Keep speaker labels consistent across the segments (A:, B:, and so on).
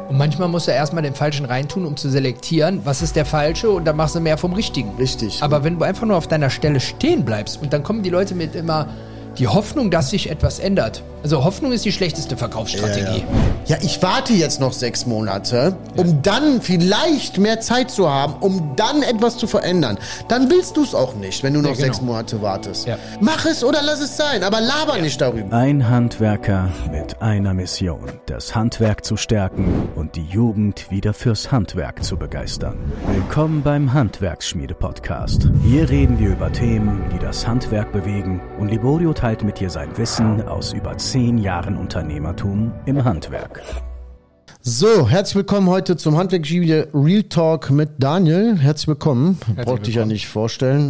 A: Und manchmal musst du erstmal den Falschen reintun, um zu selektieren, was ist der Falsche, und dann machst du mehr vom Richtigen.
B: Richtig.
A: Aber wenn du einfach nur auf deiner Stelle stehen bleibst und dann kommen die Leute mit immer die Hoffnung, dass sich etwas ändert. Also Hoffnung ist die schlechteste Verkaufsstrategie.
B: Ja, ich warte jetzt noch 6 Monate, um dann vielleicht mehr Zeit zu haben, um dann etwas zu verändern. Dann willst du es auch nicht, wenn du noch 6 Monate wartest.
A: Ja.
B: Mach es oder lass es sein, aber laber nicht darüber.
C: Ein Handwerker mit einer Mission, das Handwerk zu stärken und die Jugend wieder fürs Handwerk zu begeistern. Willkommen beim Handwerksschmiede-Podcast. Hier reden wir über Themen, die das Handwerk bewegen, und Liborio teilt mit dir sein Wissen aus über 10 Jahren Unternehmertum im Handwerk.
B: So, herzlich willkommen heute zum Handwerksschmiede Real Talk mit Daniel. Herzlich willkommen. Brauchte ich ja nicht vorstellen.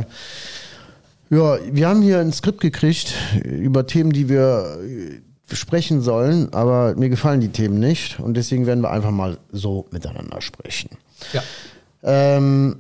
B: Wir haben hier ein Skript gekriegt über Themen, die wir sprechen sollen, aber mir gefallen die Themen nicht und deswegen werden wir einfach mal so miteinander sprechen.
A: Ja.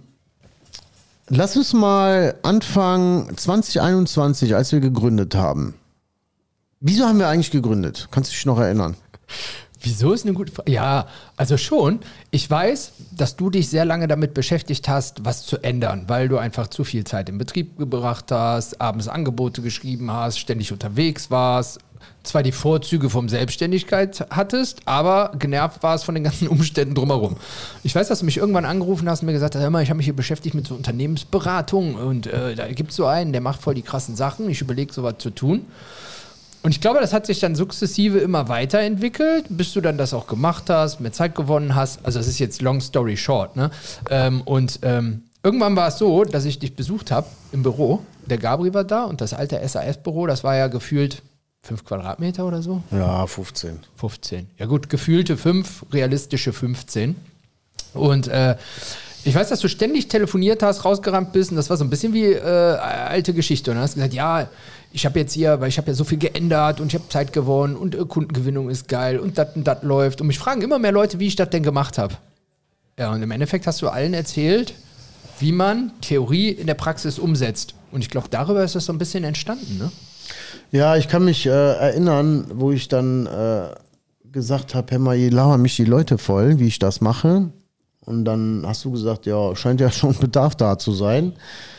B: Lass uns mal anfangen 2021, als wir gegründet haben. Wieso haben wir eigentlich gegründet? Kannst du dich noch erinnern?
A: Wieso ist eine gute Frage? Ja, also schon. Ich weiß, dass du dich sehr lange damit beschäftigt hast, was zu ändern, weil du einfach zu viel Zeit im Betrieb gebracht hast, abends Angebote geschrieben hast, ständig unterwegs warst, zwar die Vorzüge von Selbstständigkeit hattest, aber genervt warst von den ganzen Umständen drumherum. Ich weiß, dass du mich irgendwann angerufen hast und mir gesagt hast, hör mal, ich habe mich hier beschäftigt mit so Unternehmensberatung und da gibt es so einen, der macht voll die krassen Sachen, ich überlege, sowas zu tun. Und ich glaube, das hat sich dann sukzessive immer weiterentwickelt, bis du dann das auch gemacht hast, mehr Zeit gewonnen hast. Also das ist jetzt long story short, ne? Irgendwann war es so, dass ich dich besucht habe im Büro. Der Gabri war da und das alte SAS-Büro, das war ja gefühlt 5 Quadratmeter oder so.
B: Ja, 15.
A: 15. Ja gut, gefühlte 5, realistische 15. Und ich weiß, dass du ständig telefoniert hast, rausgerannt bist und das war so ein bisschen wie alte Geschichte. Und dann hast du gesagt, ja, ich habe jetzt hier, weil ich habe ja so viel geändert und ich habe Zeit gewonnen und Kundengewinnung ist geil und das läuft. Und mich fragen immer mehr Leute, wie ich das denn gemacht habe. Ja, und im Endeffekt hast du allen erzählt, wie man Theorie in der Praxis umsetzt. Und ich glaube, darüber ist das so ein bisschen entstanden, ne?
B: Ja, ich kann mich erinnern, wo ich dann gesagt habe, hör mal, hier lauern mich die Leute voll, wie ich das mache. Und dann hast du gesagt, ja, scheint ja schon Bedarf da zu sein.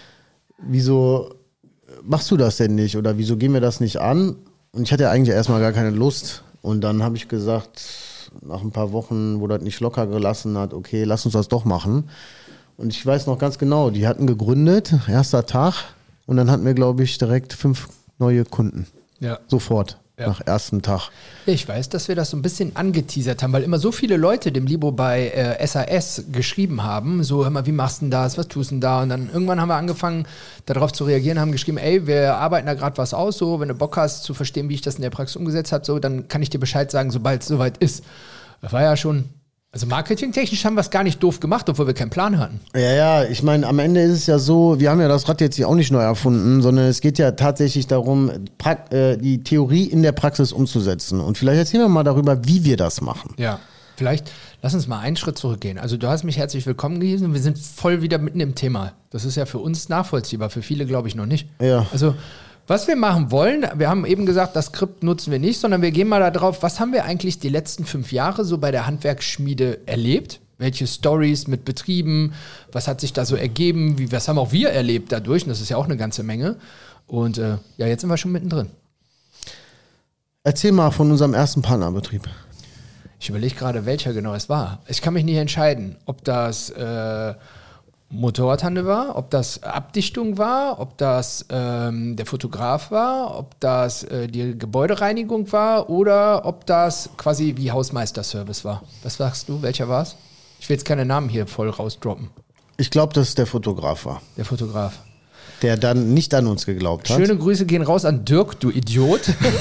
B: Wieso machst du das denn nicht? Oder wieso gehen wir das nicht an? Und ich hatte ja eigentlich erstmal gar keine Lust. Und dann habe ich gesagt, nach ein paar Wochen, wo das nicht locker gelassen hat, okay, lass uns das doch machen. Und ich weiß noch ganz genau, die hatten gegründet, erster Tag. Und dann hatten wir, glaube ich, direkt 5 neue Kunden.
A: Ja.
B: Sofort.
A: Ja.
B: Nach ersten Tag.
A: Ich weiß, dass wir das so ein bisschen angeteasert haben, weil immer so viele Leute dem Libo bei SAS geschrieben haben, so, hör mal, wie machst du denn das, was tust du denn da? Und dann irgendwann haben wir angefangen, darauf zu reagieren, haben geschrieben, ey, wir arbeiten da gerade was aus, so, wenn du Bock hast zu verstehen, wie ich das in der Praxis umgesetzt habe, so, dann kann ich dir Bescheid sagen, sobald es soweit ist. Das war ja schon, also marketingtechnisch haben wir es gar nicht doof gemacht, obwohl wir keinen Plan hatten.
B: Ja, ich meine, am Ende ist es ja so, wir haben ja das Rad jetzt hier auch nicht neu erfunden, sondern es geht ja tatsächlich darum, die Theorie in der Praxis umzusetzen. Und vielleicht erzählen wir mal darüber, wie wir das machen.
A: Ja, vielleicht lass uns mal einen Schritt zurückgehen. Also du hast mich herzlich willkommen geheißen und wir sind voll wieder mitten im Thema. Das ist ja für uns nachvollziehbar, für viele glaube ich noch nicht.
B: Ja.
A: Also was wir machen wollen, wir haben eben gesagt, das Skript nutzen wir nicht, sondern wir gehen mal da drauf, was haben wir eigentlich die letzten 5 Jahre so bei der Handwerksschmiede erlebt? Welche Stories mit Betrieben, was hat sich da so ergeben, was haben auch wir erlebt dadurch? Und das ist ja auch eine ganze Menge. Und jetzt sind wir schon mittendrin.
B: Erzähl mal von unserem ersten Partnerbetrieb.
A: Ich überlege gerade, welcher genau es war. Ich kann mich nicht entscheiden, ob das Motorradhandel war, ob das Abdichtung war, ob das der Fotograf war, ob das die Gebäudereinigung war oder ob das quasi wie Hausmeisterservice war. Was sagst du, welcher war es? Ich will jetzt keine Namen hier voll rausdroppen.
B: Ich glaube, dass es der Fotograf war.
A: Der Fotograf.
B: Der dann nicht an uns geglaubt hat.
A: Schöne Grüße gehen raus an Dirk, du Idiot.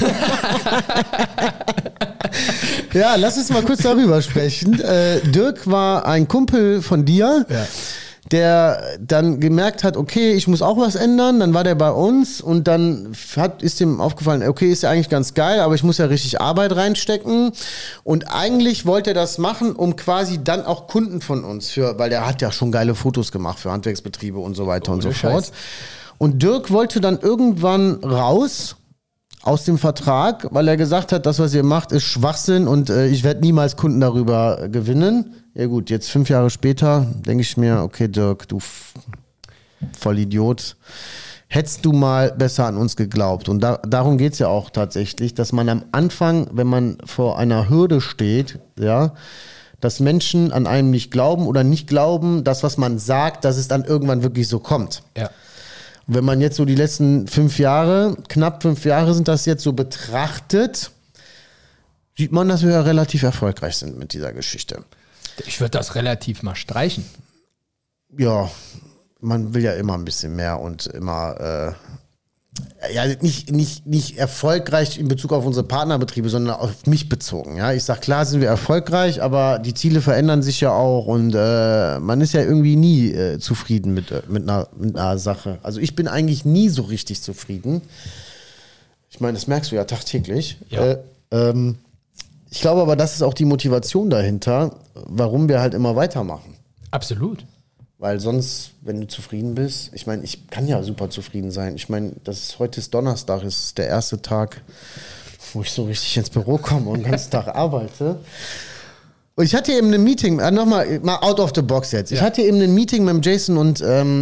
B: Ja, lass uns mal kurz darüber sprechen. Dirk war ein Kumpel von dir.
A: Ja.
B: Der dann gemerkt hat, okay, ich muss auch was ändern, dann war der bei uns und dann ist ihm aufgefallen, okay, ist ja eigentlich ganz geil, aber ich muss ja richtig Arbeit reinstecken und eigentlich wollte er das machen, um quasi dann auch Kunden von uns weil der hat ja schon geile Fotos gemacht für Handwerksbetriebe und so weiter und so fort. Und Dirk wollte dann irgendwann raus aus dem Vertrag, weil er gesagt hat, das, was ihr macht, ist Schwachsinn und ich werde niemals Kunden darüber gewinnen. Ja gut, jetzt 5 Jahre später denke ich mir, okay Dirk, du Vollidiot, hättest du mal besser an uns geglaubt. Und darum geht es ja auch tatsächlich, dass man am Anfang, wenn man vor einer Hürde steht, ja, dass Menschen an einem nicht glauben oder nicht glauben, das, was man sagt, dass es dann irgendwann wirklich so kommt.
A: Ja.
B: Und wenn man jetzt so die letzten 5 Jahre, knapp 5 Jahre sind das jetzt so betrachtet, sieht man, dass wir ja relativ erfolgreich sind mit dieser Geschichte.
A: Ich würde das relativ mal streichen.
B: Ja, man will ja immer ein bisschen mehr und immer, ja, nicht erfolgreich in Bezug auf unsere Partnerbetriebe, sondern auf mich bezogen. Ja, ich sag, klar sind wir erfolgreich, aber die Ziele verändern sich ja auch und man ist ja irgendwie nie zufrieden mit einer Sache. Also ich bin eigentlich nie so richtig zufrieden. Ich meine, das merkst du ja tagtäglich.
A: Ja.
B: Ich glaube aber, das ist auch die Motivation dahinter, warum wir halt immer weitermachen.
A: Absolut.
B: Weil sonst, wenn du zufrieden bist, ich meine, ich kann ja super zufrieden sein. Ich meine, heute ist Donnerstag, ist der erste Tag, wo ich so richtig ins Büro komme und den ganzen Tag arbeite. Und ich hatte eben ein Meeting, nochmal mal out of the box jetzt. Ich hatte eben ein Meeting mit Jason und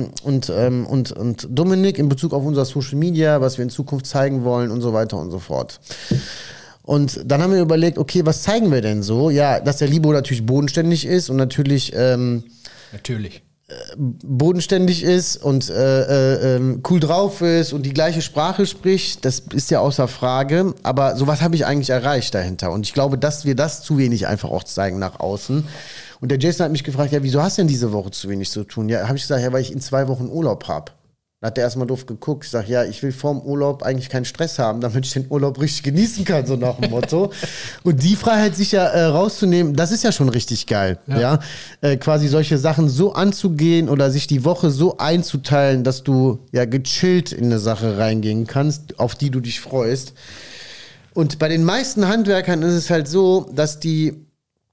B: Dominik in Bezug auf unser Social Media, was wir in Zukunft zeigen wollen und so weiter und so fort. Und dann haben wir überlegt, okay, was zeigen wir denn so? Ja, dass der Libo natürlich bodenständig ist und natürlich bodenständig ist und cool drauf ist und die gleiche Sprache spricht, das ist ja außer Frage. Aber sowas habe ich eigentlich erreicht dahinter. Und ich glaube, dass wir das zu wenig einfach auch zeigen nach außen. Und der Jason hat mich gefragt, ja, wieso hast du denn diese Woche zu wenig zu tun? Ja, habe ich gesagt, ja, weil ich in 2 Wochen Urlaub habe. Da hat der erstmal doof geguckt. Ich sage, ja, ich will vorm Urlaub eigentlich keinen Stress haben, damit ich den Urlaub richtig genießen kann, so nach dem Motto. Und die Freiheit, sich ja rauszunehmen, das ist ja schon richtig geil. Ja. Quasi solche Sachen so anzugehen oder sich die Woche so einzuteilen, dass du ja gechillt in eine Sache reingehen kannst, auf die du dich freust. Und bei den meisten Handwerkern ist es halt so, dass die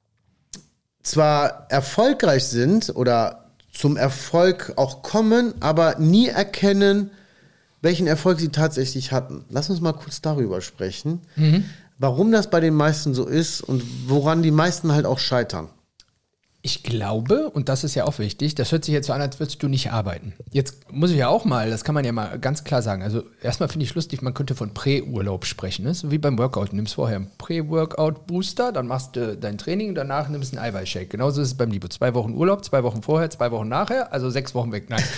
B: zwar erfolgreich sind oder zum Erfolg auch kommen, aber nie erkennen, welchen Erfolg sie tatsächlich hatten. Lass uns mal kurz darüber sprechen, warum das bei den meisten so ist und woran die meisten halt auch scheitern.
A: Ich glaube, und das ist ja auch wichtig, das hört sich jetzt so an, als würdest du nicht arbeiten. Jetzt muss ich ja auch mal, das kann man ja mal ganz klar sagen, also erstmal finde ich lustig, man könnte von Prä-Urlaub sprechen, ne? So wie beim Workout. Du nimmst vorher einen Prä-Workout-Booster, dann machst du dein Training und danach nimmst du einen Eiweißshake. Genauso ist es beim Libo. 2 Wochen Urlaub, 2 Wochen vorher, 2 Wochen nachher, also 6 Wochen weg. Nein.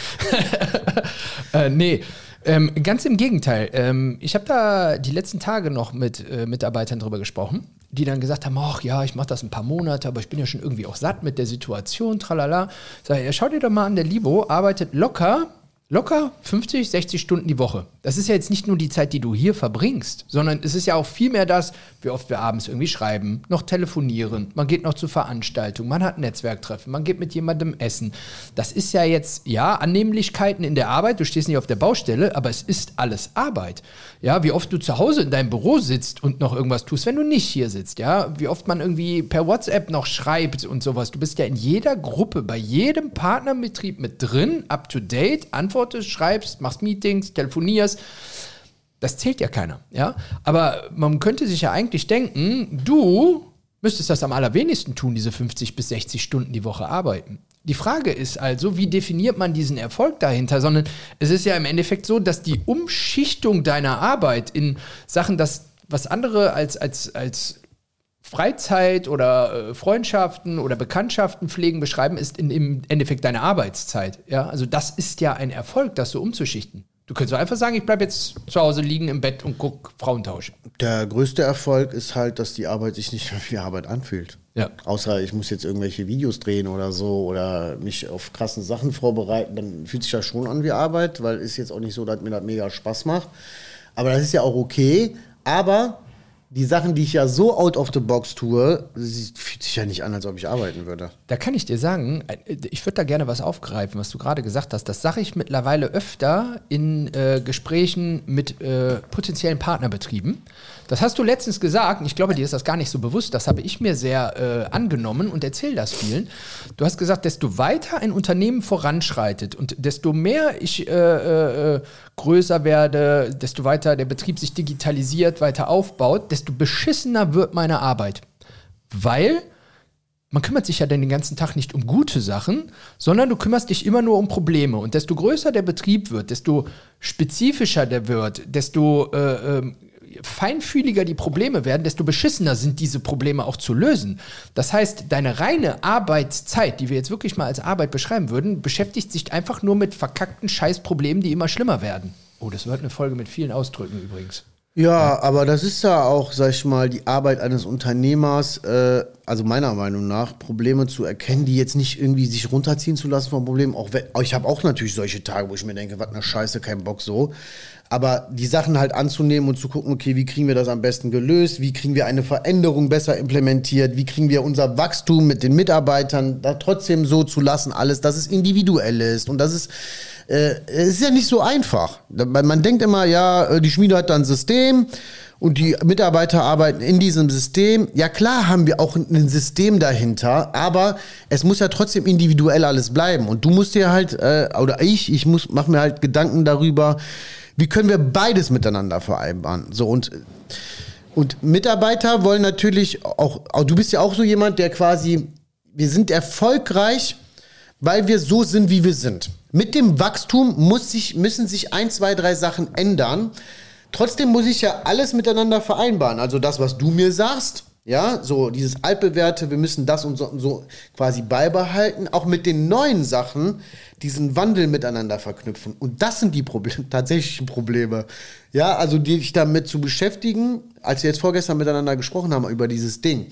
A: Nee. Ganz im Gegenteil. Ich habe da die letzten Tage noch mit Mitarbeitern drüber gesprochen, die dann gesagt haben, ach ja, ich mache das ein paar Monate, aber ich bin ja schon irgendwie auch satt mit der Situation, tralala. Sag ich, ja, schau dir doch mal an, der Libo arbeitet locker 50, 60 Stunden die Woche. Das ist ja jetzt nicht nur die Zeit, die du hier verbringst, sondern es ist ja auch viel mehr das, wie oft wir abends irgendwie schreiben, noch telefonieren, man geht noch zu Veranstaltungen, man hat Netzwerktreffen, man geht mit jemandem essen. Das ist ja jetzt, ja, Annehmlichkeiten in der Arbeit, du stehst nicht auf der Baustelle, aber es ist alles Arbeit. Ja, wie oft du zu Hause in deinem Büro sitzt und noch irgendwas tust, wenn du nicht hier sitzt, ja, wie oft man irgendwie per WhatsApp noch schreibt und sowas. Du bist ja in jeder Gruppe, bei jedem Partnerbetrieb mit drin, up to date, antwortest, schreibst, machst Meetings, telefonierst. Das zählt ja keiner, ja. Aber man könnte sich ja eigentlich denken, du müsstest das am allerwenigsten tun, diese 50 bis 60 Stunden die Woche arbeiten. Die Frage ist also, wie definiert man diesen Erfolg dahinter? Sondern es ist ja im Endeffekt so, dass die Umschichtung deiner Arbeit in Sachen, das, was andere als Freizeit oder Freundschaften oder Bekanntschaften pflegen, beschreiben, ist im Endeffekt deine Arbeitszeit. Ja? Also das ist ja ein Erfolg, das so umzuschichten. Du könntest so einfach sagen, ich bleibe jetzt zu Hause liegen im Bett und gucke Frauentausch.
B: Der größte Erfolg ist halt, dass die Arbeit sich nicht mehr wie Arbeit anfühlt.
A: Ja.
B: Außer ich muss jetzt irgendwelche Videos drehen oder so oder mich auf krassen Sachen vorbereiten, dann fühlt sich das schon an wie Arbeit, weil es jetzt auch nicht so, dass mir das mega Spaß macht. Aber das ist ja auch okay. Aber die Sachen, die ich ja so out of the box tue, fühlt sich ja nicht an, als ob ich arbeiten würde.
A: Da kann ich dir sagen, ich würde da gerne was aufgreifen, was du gerade gesagt hast. Das sage ich mittlerweile öfter in Gesprächen mit potenziellen Partnerbetrieben. Das hast du letztens gesagt, und ich glaube, dir ist das gar nicht so bewusst, das habe ich mir sehr angenommen und erzähle das vielen. Du hast gesagt, desto weiter ein Unternehmen voranschreitet und desto mehr ich größer werde, desto weiter der Betrieb sich digitalisiert, weiter aufbaut, desto beschissener wird meine Arbeit. Weil man kümmert sich ja dann den ganzen Tag nicht um gute Sachen, sondern du kümmerst dich immer nur um Probleme. Und desto größer der Betrieb wird, desto spezifischer der wird, desto feinfühliger die Probleme werden, desto beschissener sind diese Probleme auch zu lösen. Das heißt, deine reine Arbeitszeit, die wir jetzt wirklich mal als Arbeit beschreiben würden, beschäftigt sich einfach nur mit verkackten Scheißproblemen, die immer schlimmer werden. Oh, das wird eine Folge mit vielen Ausdrücken übrigens.
B: Ja, aber das ist ja auch, sag ich mal, die Arbeit eines Unternehmers, also meiner Meinung nach, Probleme zu erkennen, die jetzt nicht irgendwie sich runterziehen zu lassen von Problemen. Ich habe auch natürlich solche Tage, wo ich mir denke, was eine Scheiße, kein Bock so. Aber die Sachen halt anzunehmen und zu gucken, okay, wie kriegen wir das am besten gelöst? Wie kriegen wir eine Veränderung besser implementiert? Wie kriegen wir unser Wachstum mit den Mitarbeitern da trotzdem so zu lassen, alles, dass es individuell ist und das ist es ist ja nicht so einfach. Man denkt immer, ja, die Schmiede hat da ein System und die Mitarbeiter arbeiten in diesem System. Ja, klar haben wir auch ein System dahinter, aber es muss ja trotzdem individuell alles bleiben. Und du musst dir halt, mache mir halt Gedanken darüber, wie können wir beides miteinander vereinbaren. So, und Mitarbeiter wollen natürlich auch, du bist ja auch so jemand, der quasi, wir sind erfolgreich, weil wir so sind, wie wir sind. Mit dem Wachstum müssen sich 1, 2, 3 Sachen ändern. Trotzdem muss ich ja alles miteinander vereinbaren. Also das, was du mir sagst, ja, so dieses altbewährte, wir müssen das und so quasi beibehalten. Auch mit den neuen Sachen diesen Wandel miteinander verknüpfen. Und das sind die tatsächlichen Probleme. Ja, also dich damit zu beschäftigen, als wir jetzt vorgestern miteinander gesprochen haben über dieses Ding,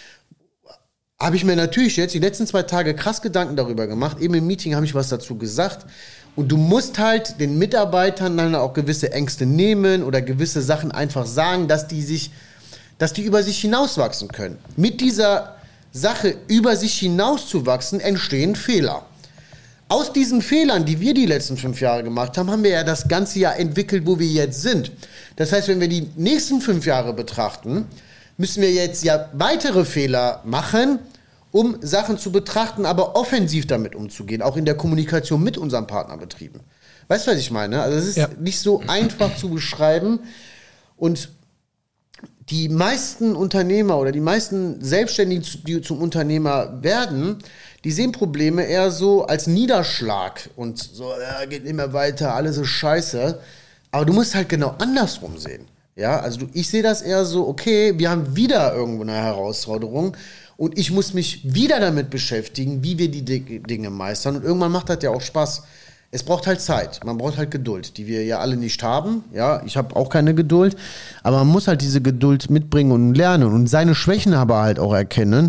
B: habe ich mir natürlich jetzt die letzten 2 Tage krass Gedanken darüber gemacht. Eben im Meeting habe ich was dazu gesagt. Und du musst halt den Mitarbeitern dann auch gewisse Ängste nehmen oder gewisse Sachen einfach sagen, dass die über sich hinauswachsen können. Mit dieser Sache über sich hinauszuwachsen, entstehen Fehler. Aus diesen Fehlern, die wir die letzten 5 Jahre gemacht haben, haben wir ja das ganze Jahr entwickelt, wo wir jetzt sind. Das heißt, wenn wir die nächsten 5 Jahre betrachten, müssen wir jetzt ja weitere Fehler machen, um Sachen zu betrachten, aber offensiv damit umzugehen, auch in der Kommunikation mit unseren Partnerbetrieben. Weißt du, was ich meine? Also es ist nicht so einfach zu beschreiben. Und die meisten Unternehmer oder die meisten Selbstständigen, die zum Unternehmer werden, die sehen Probleme eher so als Niederschlag und so, ja, geht immer weiter, alles ist scheiße. Aber du musst halt genau andersrum sehen. Ja, also ich sehe das eher so, okay, wir haben wieder irgendwo eine Herausforderung und ich muss mich wieder damit beschäftigen, wie wir die Dinge meistern. Und irgendwann macht das ja auch Spaß. Es braucht halt Zeit, man braucht halt Geduld, die wir ja alle nicht haben. Ja, ich habe auch keine Geduld, aber man muss halt diese Geduld mitbringen und lernen und seine Schwächen aber halt auch erkennen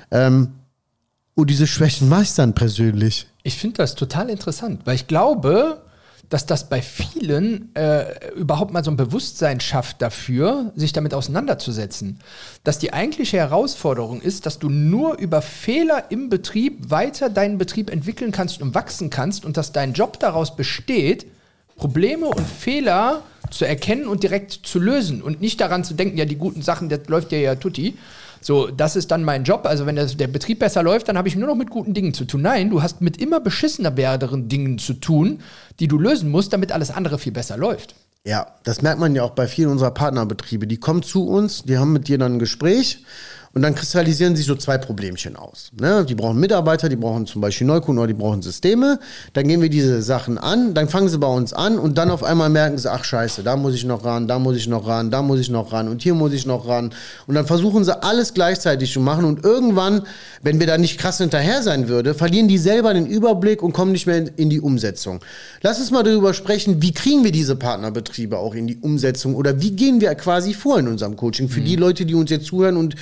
B: und diese Schwächen meistern persönlich.
A: Ich finde das total interessant, weil ich glaube, dass das bei vielen überhaupt mal so ein Bewusstsein schafft dafür, sich damit auseinanderzusetzen. Dass die eigentliche Herausforderung ist, dass du nur über Fehler im Betrieb weiter deinen Betrieb entwickeln kannst und wachsen kannst und dass dein Job daraus besteht, Probleme und Fehler zu erkennen und direkt zu lösen und nicht daran zu denken, ja, die guten Sachen, das läuft ja tutti. So, das ist dann mein Job. Also wenn der Betrieb besser läuft, dann habe ich nur noch mit guten Dingen zu tun. Nein, du hast mit immer beschissener werdenden Dingen zu tun, die du lösen musst, damit alles andere viel besser läuft.
B: Ja, das merkt man ja auch bei vielen unserer Partnerbetriebe. Die kommen zu uns, die haben mit dir dann ein Gespräch und dann kristallisieren sich so 2 Problemchen aus. Ne? Die brauchen Mitarbeiter, die brauchen zum Beispiel Neukunden oder die brauchen Systeme. Dann gehen wir diese Sachen an, dann fangen sie bei uns an und dann auf einmal merken sie, ach scheiße, da muss ich noch ran, da muss ich noch ran, da muss ich noch ran und hier muss ich noch ran. Und dann versuchen sie alles gleichzeitig zu machen und irgendwann, wenn wir da nicht krass hinterher sein würde, verlieren die selber den Überblick und kommen nicht mehr in die Umsetzung. Lass uns mal darüber sprechen, wie kriegen wir diese Partnerbetriebe auch in die Umsetzung oder wie gehen wir quasi vor in unserem Coaching für die Leute, die uns jetzt zuhören und überlegen,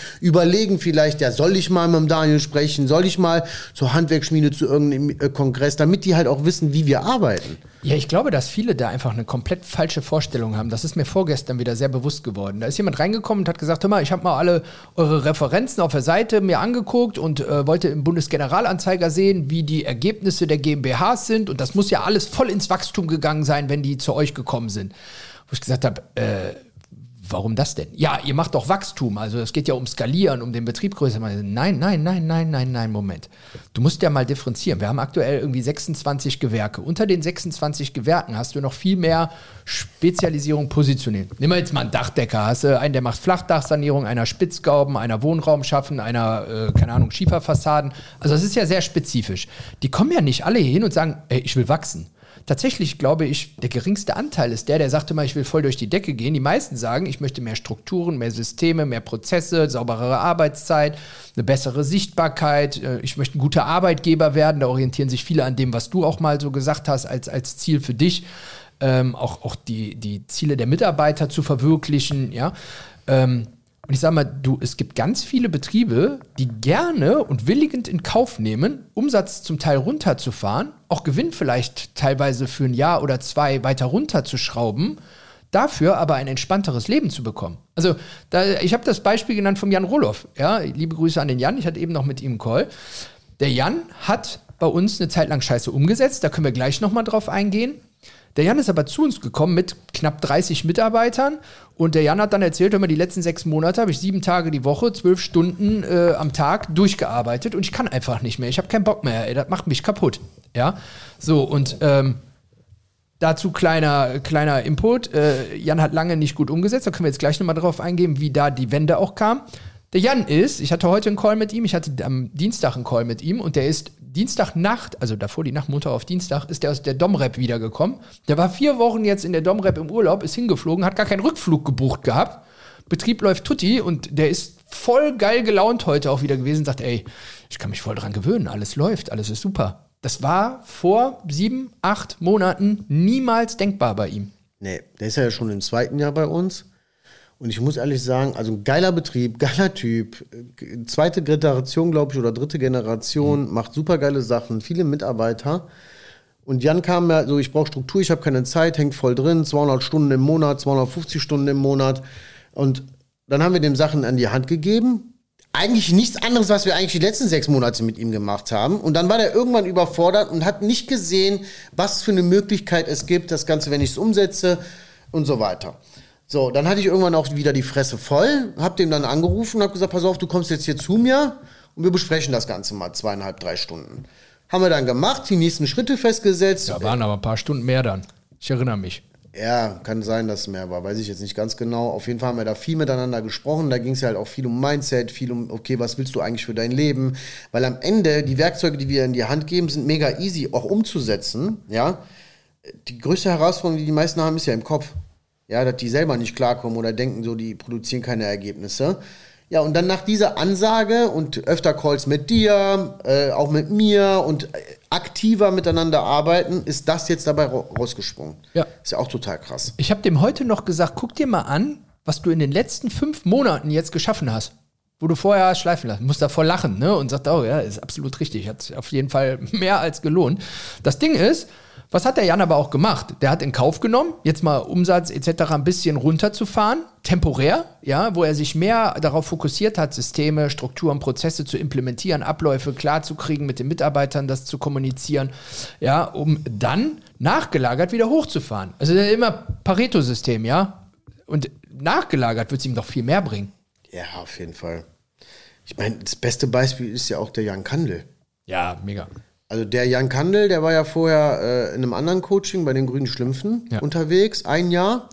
B: überlegen vielleicht, ja, soll ich mal mit dem Daniel sprechen, soll ich mal zur Handwerksschmiede, zu irgendeinem Kongress, damit die halt auch wissen, wie wir arbeiten.
A: Ja, ich glaube, dass viele da einfach eine komplett falsche Vorstellung haben. Das ist mir vorgestern wieder sehr bewusst geworden. Da ist jemand reingekommen und hat gesagt, hör mal, ich habe mal alle eure Referenzen auf der Seite mir angeguckt und wollte im Bundesgeneralanzeiger sehen, wie die Ergebnisse der GmbHs sind. Und das muss ja alles voll ins Wachstum gegangen sein, wenn die zu euch gekommen sind. Wo ich gesagt habe, warum das denn? Ja, ihr macht doch Wachstum, also es geht ja um Skalieren, um den Betrieb größer zu machen. Nein, Moment. Du musst ja mal differenzieren. Wir haben aktuell irgendwie 26 Gewerke. Unter den 26 Gewerken hast du noch viel mehr Spezialisierung, Positionierung. Nehmen wir jetzt mal einen Dachdecker. Hast du einen, der macht Flachdachsanierung, einer Spitzgauben, einer Wohnraum schaffen, einer, keine Ahnung, Schieferfassaden. Also das ist ja sehr spezifisch. Die kommen ja nicht alle hier hin und sagen, ey, ich will wachsen. Tatsächlich glaube ich, der geringste Anteil ist der sagte mal, ich will voll durch die Decke gehen. Die meisten sagen, ich möchte mehr Strukturen, mehr Systeme, mehr Prozesse, sauberere Arbeitszeit, eine bessere Sichtbarkeit. Ich möchte ein guter Arbeitgeber werden. Da orientieren sich viele an dem, was du auch mal so gesagt hast, als Ziel für dich. Auch die Ziele der Mitarbeiter zu verwirklichen, ja. Und ich sage mal, es gibt ganz viele Betriebe, die gerne und willigend in Kauf nehmen, Umsatz zum Teil runterzufahren, auch Gewinn vielleicht teilweise für ein Jahr oder zwei weiter runterzuschrauben, dafür aber ein entspannteres Leben zu bekommen. Also ich habe das Beispiel genannt vom Jan Roloff. Ja, liebe Grüße an den Jan, ich hatte eben noch mit ihm einen Call. Der Jan hat bei uns eine Zeit lang Scheiße umgesetzt, da können wir gleich nochmal drauf eingehen. Der Jan ist aber zu uns gekommen mit knapp 30 Mitarbeitern und der Jan hat dann erzählt, hör mal, die letzten 6 Monate habe ich 7 Tage die Woche, 12 Stunden am Tag durchgearbeitet und ich kann einfach nicht mehr. Ich habe keinen Bock mehr, ey, das macht mich kaputt. Ja, so und dazu kleiner Input. Jan hat lange nicht gut umgesetzt, da können wir jetzt gleich nochmal drauf eingehen, wie da die Wende auch kam. Der Jan ich hatte heute einen Call mit ihm, ich hatte am Dienstag einen Call mit ihm und der ist Dienstagnacht, also davor die Nacht, Montag auf Dienstag, ist der aus der Domrep wiedergekommen. Der war 4 Wochen jetzt in der Domrep im Urlaub, ist hingeflogen, hat gar keinen Rückflug gebucht gehabt. Betrieb läuft tutti und der ist voll geil gelaunt heute auch wieder gewesen, sagt, ey, ich kann mich voll dran gewöhnen, alles läuft, alles ist super. Das war vor 7, 8 Monaten niemals denkbar bei ihm.
B: Nee, der ist ja schon im 2. Jahr bei uns. Und ich muss ehrlich sagen, also ein geiler Betrieb, geiler Typ, 2. Generation, glaube ich, oder 3. Generation, macht super geile Sachen, viele Mitarbeiter. Und Jan kam ja so, ich brauche Struktur, ich habe keine Zeit, hängt voll drin, 200 Stunden im Monat, 250 Stunden im Monat. Und dann haben wir dem Sachen an die Hand gegeben. Eigentlich nichts anderes, was wir eigentlich die letzten 6 Monate mit ihm gemacht haben. Und dann war der irgendwann überfordert und hat nicht gesehen, was für eine Möglichkeit es gibt, das Ganze, wenn ich es umsetze und so weiter. So, dann hatte ich irgendwann auch wieder die Fresse voll, hab dem dann angerufen und hab gesagt, pass auf, du kommst jetzt hier zu mir und wir besprechen das Ganze mal 2,5, 3 Stunden. Haben wir dann gemacht, die nächsten Schritte festgesetzt.
A: Ja, waren aber ein paar Stunden mehr dann. Ich erinnere mich.
B: Ja, kann sein, dass es mehr war, weiß ich jetzt nicht ganz genau. Auf jeden Fall haben wir da viel miteinander gesprochen. Da ging es ja halt auch viel um Mindset, viel um, okay, was willst du eigentlich für dein Leben? Weil am Ende, die Werkzeuge, die wir in die Hand geben, sind mega easy, auch umzusetzen. Ja, die größte Herausforderung, die die meisten haben, ist ja im Kopf. Ja, dass die selber nicht klarkommen oder denken so, die produzieren keine Ergebnisse. Ja, und dann nach dieser Ansage und öfter Calls mit dir, auch mit mir und aktiver miteinander arbeiten, ist das jetzt dabei rausgesprungen. Ja. Ist ja auch total krass.
A: Ich habe dem heute noch gesagt, guck dir mal an, was du in den letzten 5 Monaten jetzt geschaffen hast. Wo du vorher hast schleifen lassen. Musst davor lachen, ne? Und sagt, oh ja, ist absolut richtig. Hat auf jeden Fall mehr als gelohnt. Das Ding ist, was hat der Jan aber auch gemacht? Der hat in Kauf genommen, jetzt mal Umsatz etc. ein bisschen runterzufahren, temporär, ja, wo er sich mehr darauf fokussiert hat, Systeme, Strukturen, Prozesse zu implementieren, Abläufe klarzukriegen, mit den Mitarbeitern das zu kommunizieren, ja, um dann nachgelagert wieder hochzufahren. Also immer Pareto-System, ja. Und nachgelagert wird es ihm doch viel mehr bringen.
B: Ja, auf jeden Fall. Ich meine, das beste Beispiel ist ja auch der Jan Kandel.
A: Ja, mega.
B: Also der Jan Kandel, der war ja vorher in einem anderen Coaching bei den Grünen Schlümpfen unterwegs, 1 Jahr.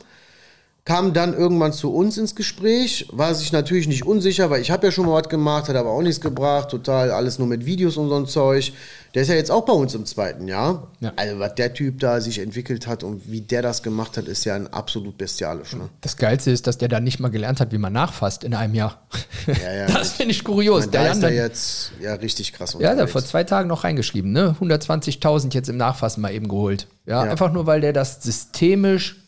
B: Kam dann irgendwann zu uns ins Gespräch, war sich natürlich nicht unsicher, weil ich habe ja schon mal was gemacht, hat aber auch nichts gebracht, total alles nur mit Videos und so ein Zeug. Der ist ja jetzt auch bei uns im 2. Jahr. Ja. Also was der Typ da sich entwickelt hat und wie der das gemacht hat, ist ja ein absolut bestialisch. Ne?
A: Das Geilste ist, dass der da nicht mal gelernt hat, wie man nachfasst in einem Jahr. Ja, das finde ich kurios.
B: Da ist der jetzt ja richtig krass unterwegs.
A: Ja, der hat vor 2 Tagen noch reingeschrieben, ne? 120.000 jetzt im Nachfassen mal eben geholt. Ja, einfach nur, weil der das systemisch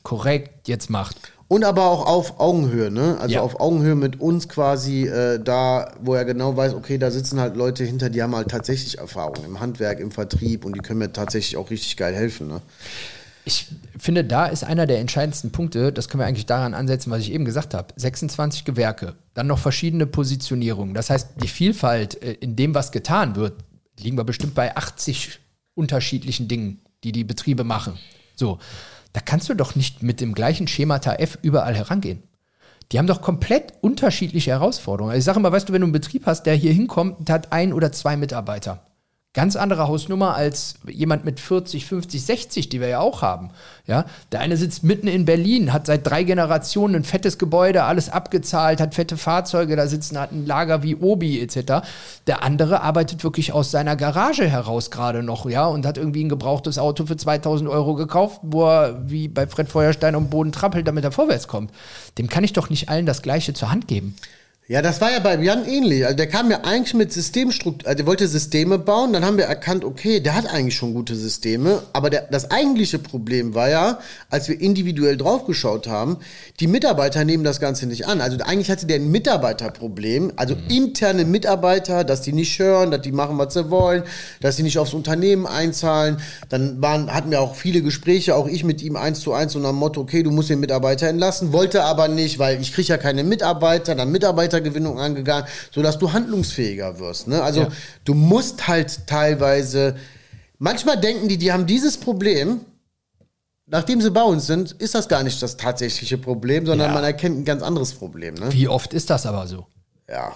A: korrekt jetzt macht.
B: Und aber auch auf Augenhöhe, ne? Also
A: Ja.
B: auf Augenhöhe mit uns quasi da, wo er genau weiß, okay, da sitzen halt Leute hinter, die haben halt tatsächlich Erfahrung im Handwerk, im Vertrieb und die können mir tatsächlich auch richtig geil helfen, ne?
A: Ich finde, da ist einer der entscheidendsten Punkte, das können wir eigentlich daran ansetzen, was ich eben gesagt habe. 26 Gewerke, dann noch verschiedene Positionierungen. Das heißt, die Vielfalt in dem, was getan wird, liegen wir bestimmt bei 80 unterschiedlichen Dingen, die die Betriebe machen. So, da kannst du doch nicht mit dem gleichen Schemata F überall herangehen. Die haben doch komplett unterschiedliche Herausforderungen. Also ich sage immer, weißt du, wenn du einen Betrieb hast, der hier hinkommt, der hat 1 oder 2 Mitarbeiter. Ganz andere Hausnummer als jemand mit 40, 50, 60, die wir ja auch haben. Ja, der eine sitzt mitten in Berlin, hat seit 3 Generationen ein fettes Gebäude, alles abgezahlt, hat fette Fahrzeuge da sitzen, hat ein Lager wie Obi etc. Der andere arbeitet wirklich aus seiner Garage heraus gerade noch, ja, und hat irgendwie ein gebrauchtes Auto für 2.000 € gekauft, wo er wie bei Fred Feuerstein am Boden trampelt, damit er vorwärts kommt. Dem kann ich doch nicht allen das Gleiche zur Hand geben.
B: Ja, das war ja bei Jan ähnlich. Also der kam ja eigentlich mit Systemstruktur, also der wollte Systeme bauen, dann haben wir erkannt, okay, der hat eigentlich schon gute Systeme, aber das eigentliche Problem war ja, als wir individuell draufgeschaut haben, die Mitarbeiter nehmen das Ganze nicht an. Also eigentlich hatte der ein Mitarbeiterproblem, also interne Mitarbeiter, dass die nicht hören, dass die machen, was sie wollen, dass sie nicht aufs Unternehmen einzahlen. Dann hatten wir auch viele Gespräche, auch ich mit ihm 1:1 und am Motto, okay, du musst den Mitarbeiter entlassen, wollte aber nicht, weil ich kriege ja keine Mitarbeiter, dann Mitarbeitergewinnung angegangen, sodass du handlungsfähiger wirst. Ne? Also du musst halt teilweise, manchmal denken die haben dieses Problem, nachdem sie bei uns sind, ist das gar nicht das tatsächliche Problem, sondern man erkennt ein ganz anderes Problem. Ne?
A: Wie oft ist das aber so?
B: Ja,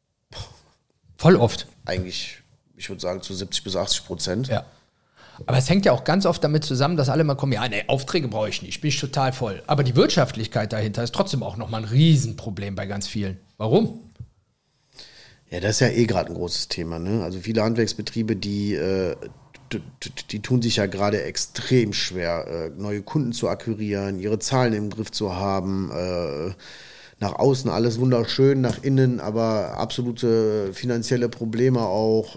A: Voll oft.
B: eigentlich, ich würde sagen zu 70-80%.
A: Ja. Aber es hängt ja auch ganz oft damit zusammen, dass alle mal kommen, ja, nee, Aufträge brauche ich nicht, bin ich total voll. Aber die Wirtschaftlichkeit dahinter ist trotzdem auch nochmal ein Riesenproblem bei ganz vielen. Warum?
B: Ja, das ist ja gerade ein großes Thema. Ne? Also viele Handwerksbetriebe, die tun sich ja gerade extrem schwer, neue Kunden zu akquirieren, ihre Zahlen im Griff zu haben. Nach außen alles wunderschön, nach innen aber absolute finanzielle Probleme auch.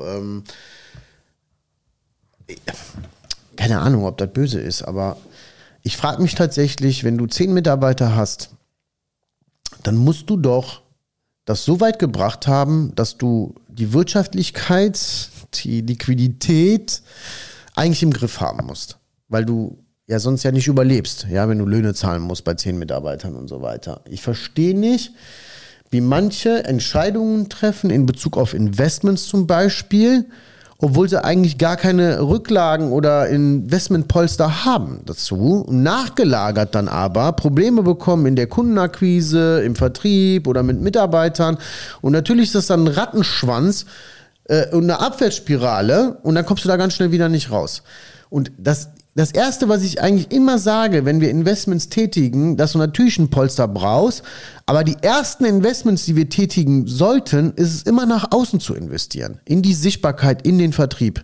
B: Keine Ahnung, ob das böse ist, aber ich frage mich tatsächlich, wenn du 10 Mitarbeiter hast, dann musst du doch das so weit gebracht haben, dass du die Wirtschaftlichkeit, die Liquidität eigentlich im Griff haben musst. Weil du ja sonst ja nicht überlebst, ja, wenn du Löhne zahlen musst bei 10 Mitarbeitern und so weiter. Ich verstehe nicht, wie manche Entscheidungen treffen in Bezug auf Investments zum Beispiel, obwohl sie eigentlich gar keine Rücklagen oder Investmentpolster haben dazu. Nachgelagert dann aber Probleme bekommen in der Kundenakquise, im Vertrieb oder mit Mitarbeitern. Und natürlich ist das dann ein Rattenschwanz und eine Abwärtsspirale und dann kommst du da ganz schnell wieder nicht raus. Und das Erste, was ich eigentlich immer sage, wenn wir Investments tätigen, dass du natürlich ein Polster brauchst, aber die ersten Investments, die wir tätigen sollten, ist es immer nach außen zu investieren. In die Sichtbarkeit, in den Vertrieb.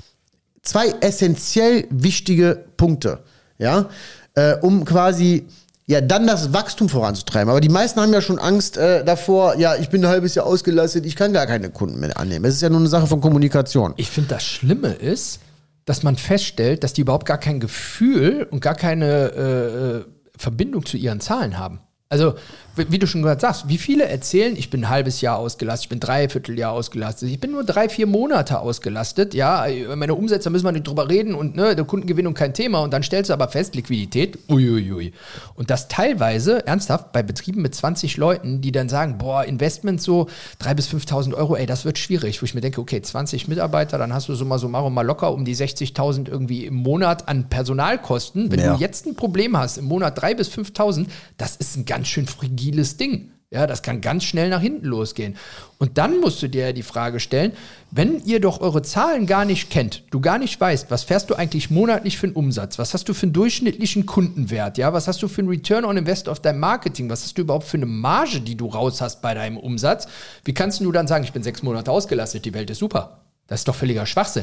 B: 2 essentiell wichtige Punkte, ja, um quasi dann das Wachstum voranzutreiben. Aber die meisten haben ja schon Angst davor, ja, ich bin ein halbes Jahr ausgelastet, ich kann gar keine Kunden mehr annehmen. Es ist ja nur eine Sache von Kommunikation.
A: Ich finde, das Schlimme ist, dass man feststellt, dass die überhaupt gar kein Gefühl und gar keine Verbindung zu ihren Zahlen haben. Also, wie du schon gerade sagst, wie viele erzählen, ich bin ein halbes Jahr ausgelastet, ich bin 3/4 Jahr ausgelastet, ich bin nur 3-4 Monate ausgelastet, ja, meine Umsätze, da müssen wir nicht drüber reden und der Kundengewinnung kein Thema und dann stellst du aber fest, Liquidität, uiuiui. Und das teilweise, ernsthaft, bei Betrieben mit 20 Leuten, die dann sagen, boah, Investment so 3.000 bis 5.000 €, ey, das wird schwierig, wo ich mir denke, okay, 20 Mitarbeiter, dann hast du summa summarum mal locker um die 60.000 irgendwie im Monat an Personalkosten. Wenn du jetzt ein Problem hast, im Monat 3.000 bis 5.000, das ist ein ganz schön fragiles Ding. Ja, das kann ganz schnell nach hinten losgehen. Und dann musst du dir ja die Frage stellen, wenn ihr doch eure Zahlen gar nicht kennt, du gar nicht weißt, was fährst du eigentlich monatlich für einen Umsatz, was hast du für einen durchschnittlichen Kundenwert, ja, was hast du für einen Return on Invest auf dein Marketing, was hast du überhaupt für eine Marge, die du raus hast bei deinem Umsatz, wie kannst du dann sagen, ich bin 6 Monate ausgelastet, die Welt ist super? Das ist doch völliger Schwachsinn.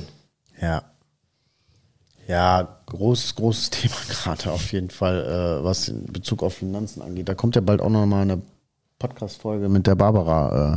B: Ja, großes Thema gerade auf jeden Fall, was in Bezug auf Finanzen angeht. Da kommt ja bald auch noch mal eine Podcast-Folge mit der Barbara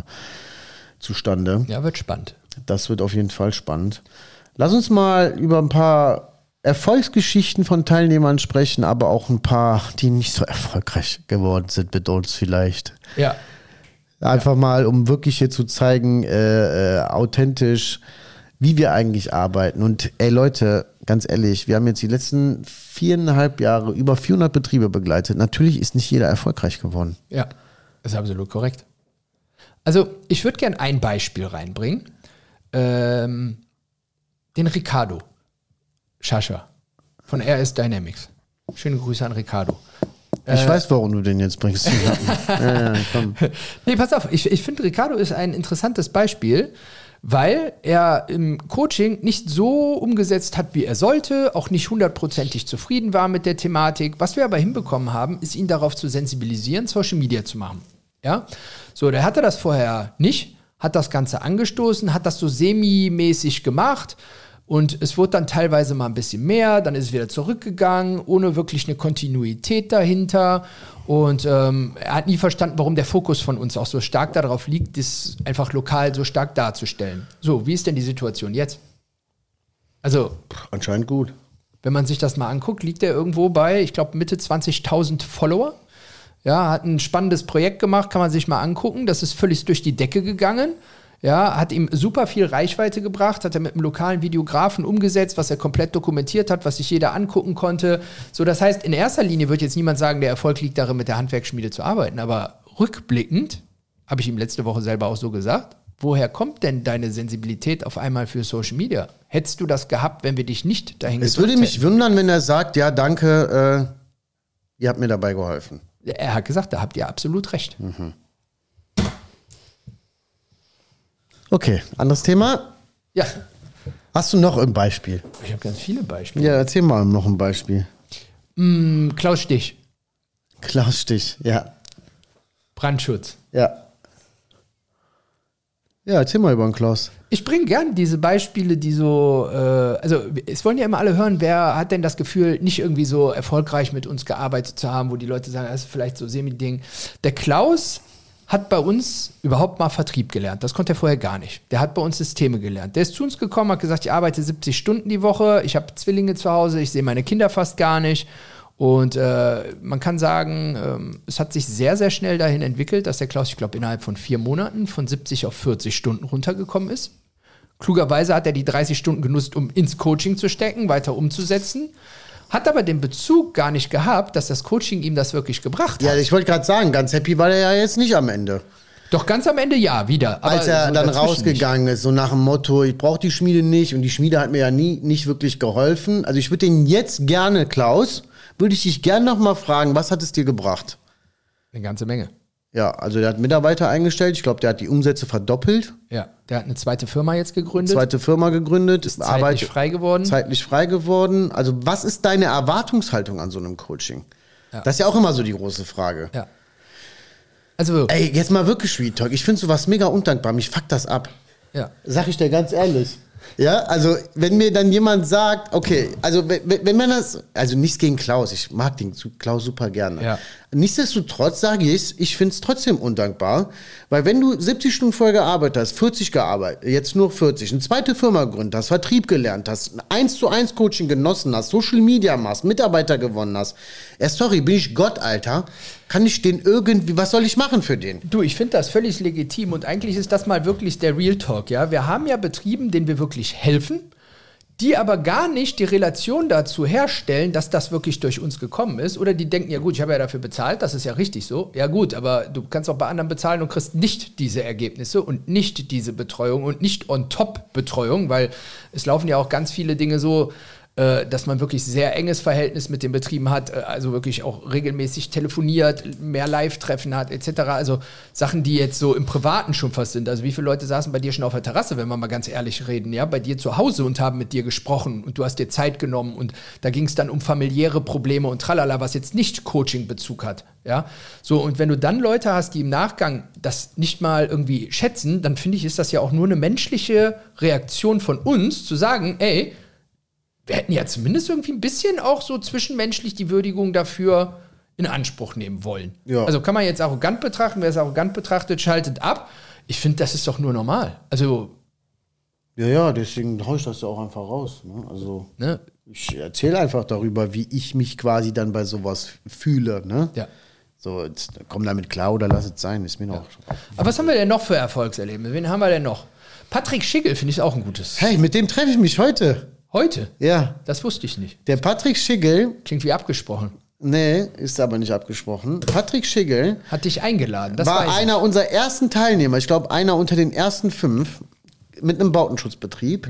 B: zustande.
A: Ja, wird spannend.
B: Das wird auf jeden Fall spannend. Lass uns mal über ein paar Erfolgsgeschichten von Teilnehmern sprechen, aber auch ein paar, die nicht so erfolgreich geworden sind mit uns vielleicht.
A: Ja.
B: Einfach mal, um wirklich hier zu zeigen, authentisch, wie wir eigentlich arbeiten. Und ey Leute, ganz ehrlich, wir haben jetzt die letzten 4,5 Jahre über 400 Betriebe begleitet. Natürlich ist nicht jeder erfolgreich geworden.
A: Ja, das ist absolut korrekt. Also ich würde gerne ein Beispiel reinbringen. Den Ricardo Schascher von RS Dynamics. Schöne Grüße an Ricardo.
B: Ich weiß, warum du den jetzt bringst. Ja, komm.
A: Nee, pass auf, ich finde, Ricardo ist ein interessantes Beispiel, weil er im Coaching nicht so umgesetzt hat, wie er sollte, auch nicht 100%ig zufrieden war mit der Thematik. Was wir aber hinbekommen haben, ist, ihn darauf zu sensibilisieren, Social Media zu machen. Ja? So, der hatte das vorher nicht, hat das Ganze angestoßen, hat das so semi-mäßig gemacht. Und es wurde dann teilweise mal ein bisschen mehr, dann ist es wieder zurückgegangen, ohne wirklich eine Kontinuität dahinter. Und er hat nie verstanden, warum der Fokus von uns auch so stark darauf liegt, das einfach lokal so stark darzustellen. So, wie ist denn die Situation jetzt? Also,
B: Anscheinend gut.
A: wenn man sich das mal anguckt, liegt er irgendwo bei, ich glaube, Mitte 20.000 Follower. Ja, hat ein spannendes Projekt gemacht, kann man sich mal angucken. Das ist völlig durch die Decke gegangen. Ja, hat ihm super viel Reichweite gebracht, hat er mit einem lokalen Videografen umgesetzt, was er komplett dokumentiert hat, was sich jeder angucken konnte. So, das heißt, in erster Linie wird jetzt niemand sagen, der Erfolg liegt darin, mit der Handwerksschmiede zu arbeiten. Aber rückblickend, habe ich ihm letzte Woche selber auch so gesagt, woher kommt denn deine Sensibilität auf einmal für Social Media? Hättest du das gehabt, wenn wir dich nicht dahin
B: Es würde mich wundern, wenn er sagt, ja, danke, ihr habt mir dabei geholfen.
A: Er hat gesagt, da habt ihr absolut recht.
B: Okay, anderes Thema.
A: Ja,
B: Hast du noch ein Beispiel?
A: ich habe ganz viele Beispiele.
B: Ja, erzähl mal noch ein Beispiel.
A: Klaus Stich,
B: Klaus Stich, ja.
A: Brandschutz.
B: Ja. Ja, erzähl mal über den Klaus.
A: Ich bringe gern diese Beispiele, die so, also es wollen ja immer alle hören, wer hat denn das Gefühl, nicht irgendwie so erfolgreich mit uns gearbeitet zu haben, wo die Leute sagen, das ist vielleicht so semi-Ding. Der Klaus hat bei uns überhaupt mal Vertrieb gelernt. Das konnte er vorher gar nicht. Der hat bei uns Systeme gelernt. Der ist zu uns gekommen, hat gesagt, ich arbeite 70 Stunden die Woche, ich habe Zwillinge zu Hause, ich sehe meine Kinder fast gar nicht. Und man kann sagen, es hat sich sehr, sehr schnell dahin entwickelt, dass der Klaus, ich glaube, innerhalb von 4 Monaten von 70 auf 40 Stunden runtergekommen ist. Klugerweise hat er die 30 Stunden genutzt, um ins Coaching zu stecken, weiter umzusetzen. Hat aber den Bezug gar nicht gehabt, dass das Coaching ihm das wirklich gebracht hat.
B: Ja, ich wollte gerade sagen, ganz happy war er ja jetzt nicht am Ende.
A: Doch ganz am Ende ja, wieder. Aber
B: Als er
A: so
B: dann
A: dazwischen
B: rausgegangen ist, so nach dem Motto, ich brauche die Schmiede nicht und die Schmiede hat mir ja nicht wirklich geholfen. Also ich würde den jetzt gerne, Klaus, würde ich dich gerne nochmal fragen, was hat es dir gebracht?
A: nicht. Eine ganze Menge.
B: Ja, also der hat Mitarbeiter eingestellt, ich glaube, der hat die Umsätze verdoppelt,
A: Ja, der hat eine zweite Firma jetzt gegründet.
B: zweite Firma gegründet,
A: Ist zeitlich frei geworden.
B: zeitlich frei geworden. Also was ist deine Erwartungshaltung an so einem Coaching?
A: Ja.
B: Das ist ja auch immer so die große Frage.
A: Ja. Also wirklich.
B: Ey, jetzt mal wirklich Real Talk. Ich finde sowas mega undankbar. Mich fuckt das ab.
A: Ja.
B: Sag ich dir ganz ehrlich. Ja, also wenn mir dann jemand sagt, okay, also wenn man das, also nichts gegen Klaus, ich mag den Klaus super gerne.
A: Ja.
B: Nichtsdestotrotz sage ich finde es trotzdem undankbar, weil wenn du 70 Stunden vorher gearbeitet hast, 40 gearbeitet, jetzt nur 40, eine zweite Firma gegründet hast, Vertrieb gelernt hast, ein 1:1 Coaching genossen hast, Social Media machst, Mitarbeiter gewonnen hast, sorry, bin ich Gott, Alter, kann ich den irgendwie, was soll ich machen für den?
A: Du, ich finde das völlig legitim und eigentlich ist das mal wirklich der Real Talk, ja. Wir haben ja Betrieben, denen wir wirklich helfen, die aber gar nicht die Relation dazu herstellen, dass das wirklich durch uns gekommen ist. Oder die denken, ja gut, ich habe ja dafür bezahlt, das ist ja richtig so. Ja gut, aber du kannst auch bei anderen bezahlen und kriegst nicht diese Ergebnisse und nicht diese Betreuung und nicht on-top-Betreuung, weil es laufen ja auch ganz viele Dinge so, dass man wirklich sehr enges Verhältnis mit den Betrieben hat, also wirklich auch regelmäßig telefoniert, mehr Live-Treffen hat, etc. Also Sachen, die jetzt so im Privaten schon fast sind. Also wie viele Leute saßen bei dir schon auf der Terrasse, wenn wir mal ganz ehrlich reden, ja, bei dir zu Hause und haben mit dir gesprochen und du hast dir Zeit genommen und da ging es dann um familiäre Probleme und tralala, was jetzt nicht Coaching-Bezug hat, ja. So, und wenn du dann Leute hast, die im Nachgang das nicht mal irgendwie schätzen, dann finde ich, ist das ja auch nur eine menschliche Reaktion von uns, zu sagen, ey, wir hätten ja zumindest irgendwie ein bisschen auch so zwischenmenschlich die Würdigung dafür in Anspruch nehmen wollen.
B: Ja.
A: Also kann man jetzt arrogant betrachten, wer es arrogant betrachtet, schaltet ab. Ich finde, das ist doch nur normal. Also,
B: Ja, deswegen hau ich das ja auch einfach raus. Ne? Also
A: ne,
B: Ich erzähle einfach darüber, wie ich mich quasi dann bei sowas fühle. Ne?
A: Ja.
B: So, jetzt komm damit klar oder lass es sein. Ist mir noch.
A: Aber was haben wir denn noch für Erfolgserlebnisse? Wen haben wir denn noch? Patrick Schiggel finde ich auch ein gutes.
B: Hey, mit dem treffe ich mich heute.
A: Heute?
B: Ja.
A: Das wusste ich nicht.
B: Der Patrick Schiggel.
A: Klingt wie abgesprochen.
B: Nee, ist aber nicht abgesprochen. Patrick Schiggel
A: Hat dich eingeladen. Das
B: war
A: weiß ich.
B: einer unserer ersten Teilnehmer. Ich glaube, einer unter den ersten 5 mit einem Bautenschutzbetrieb.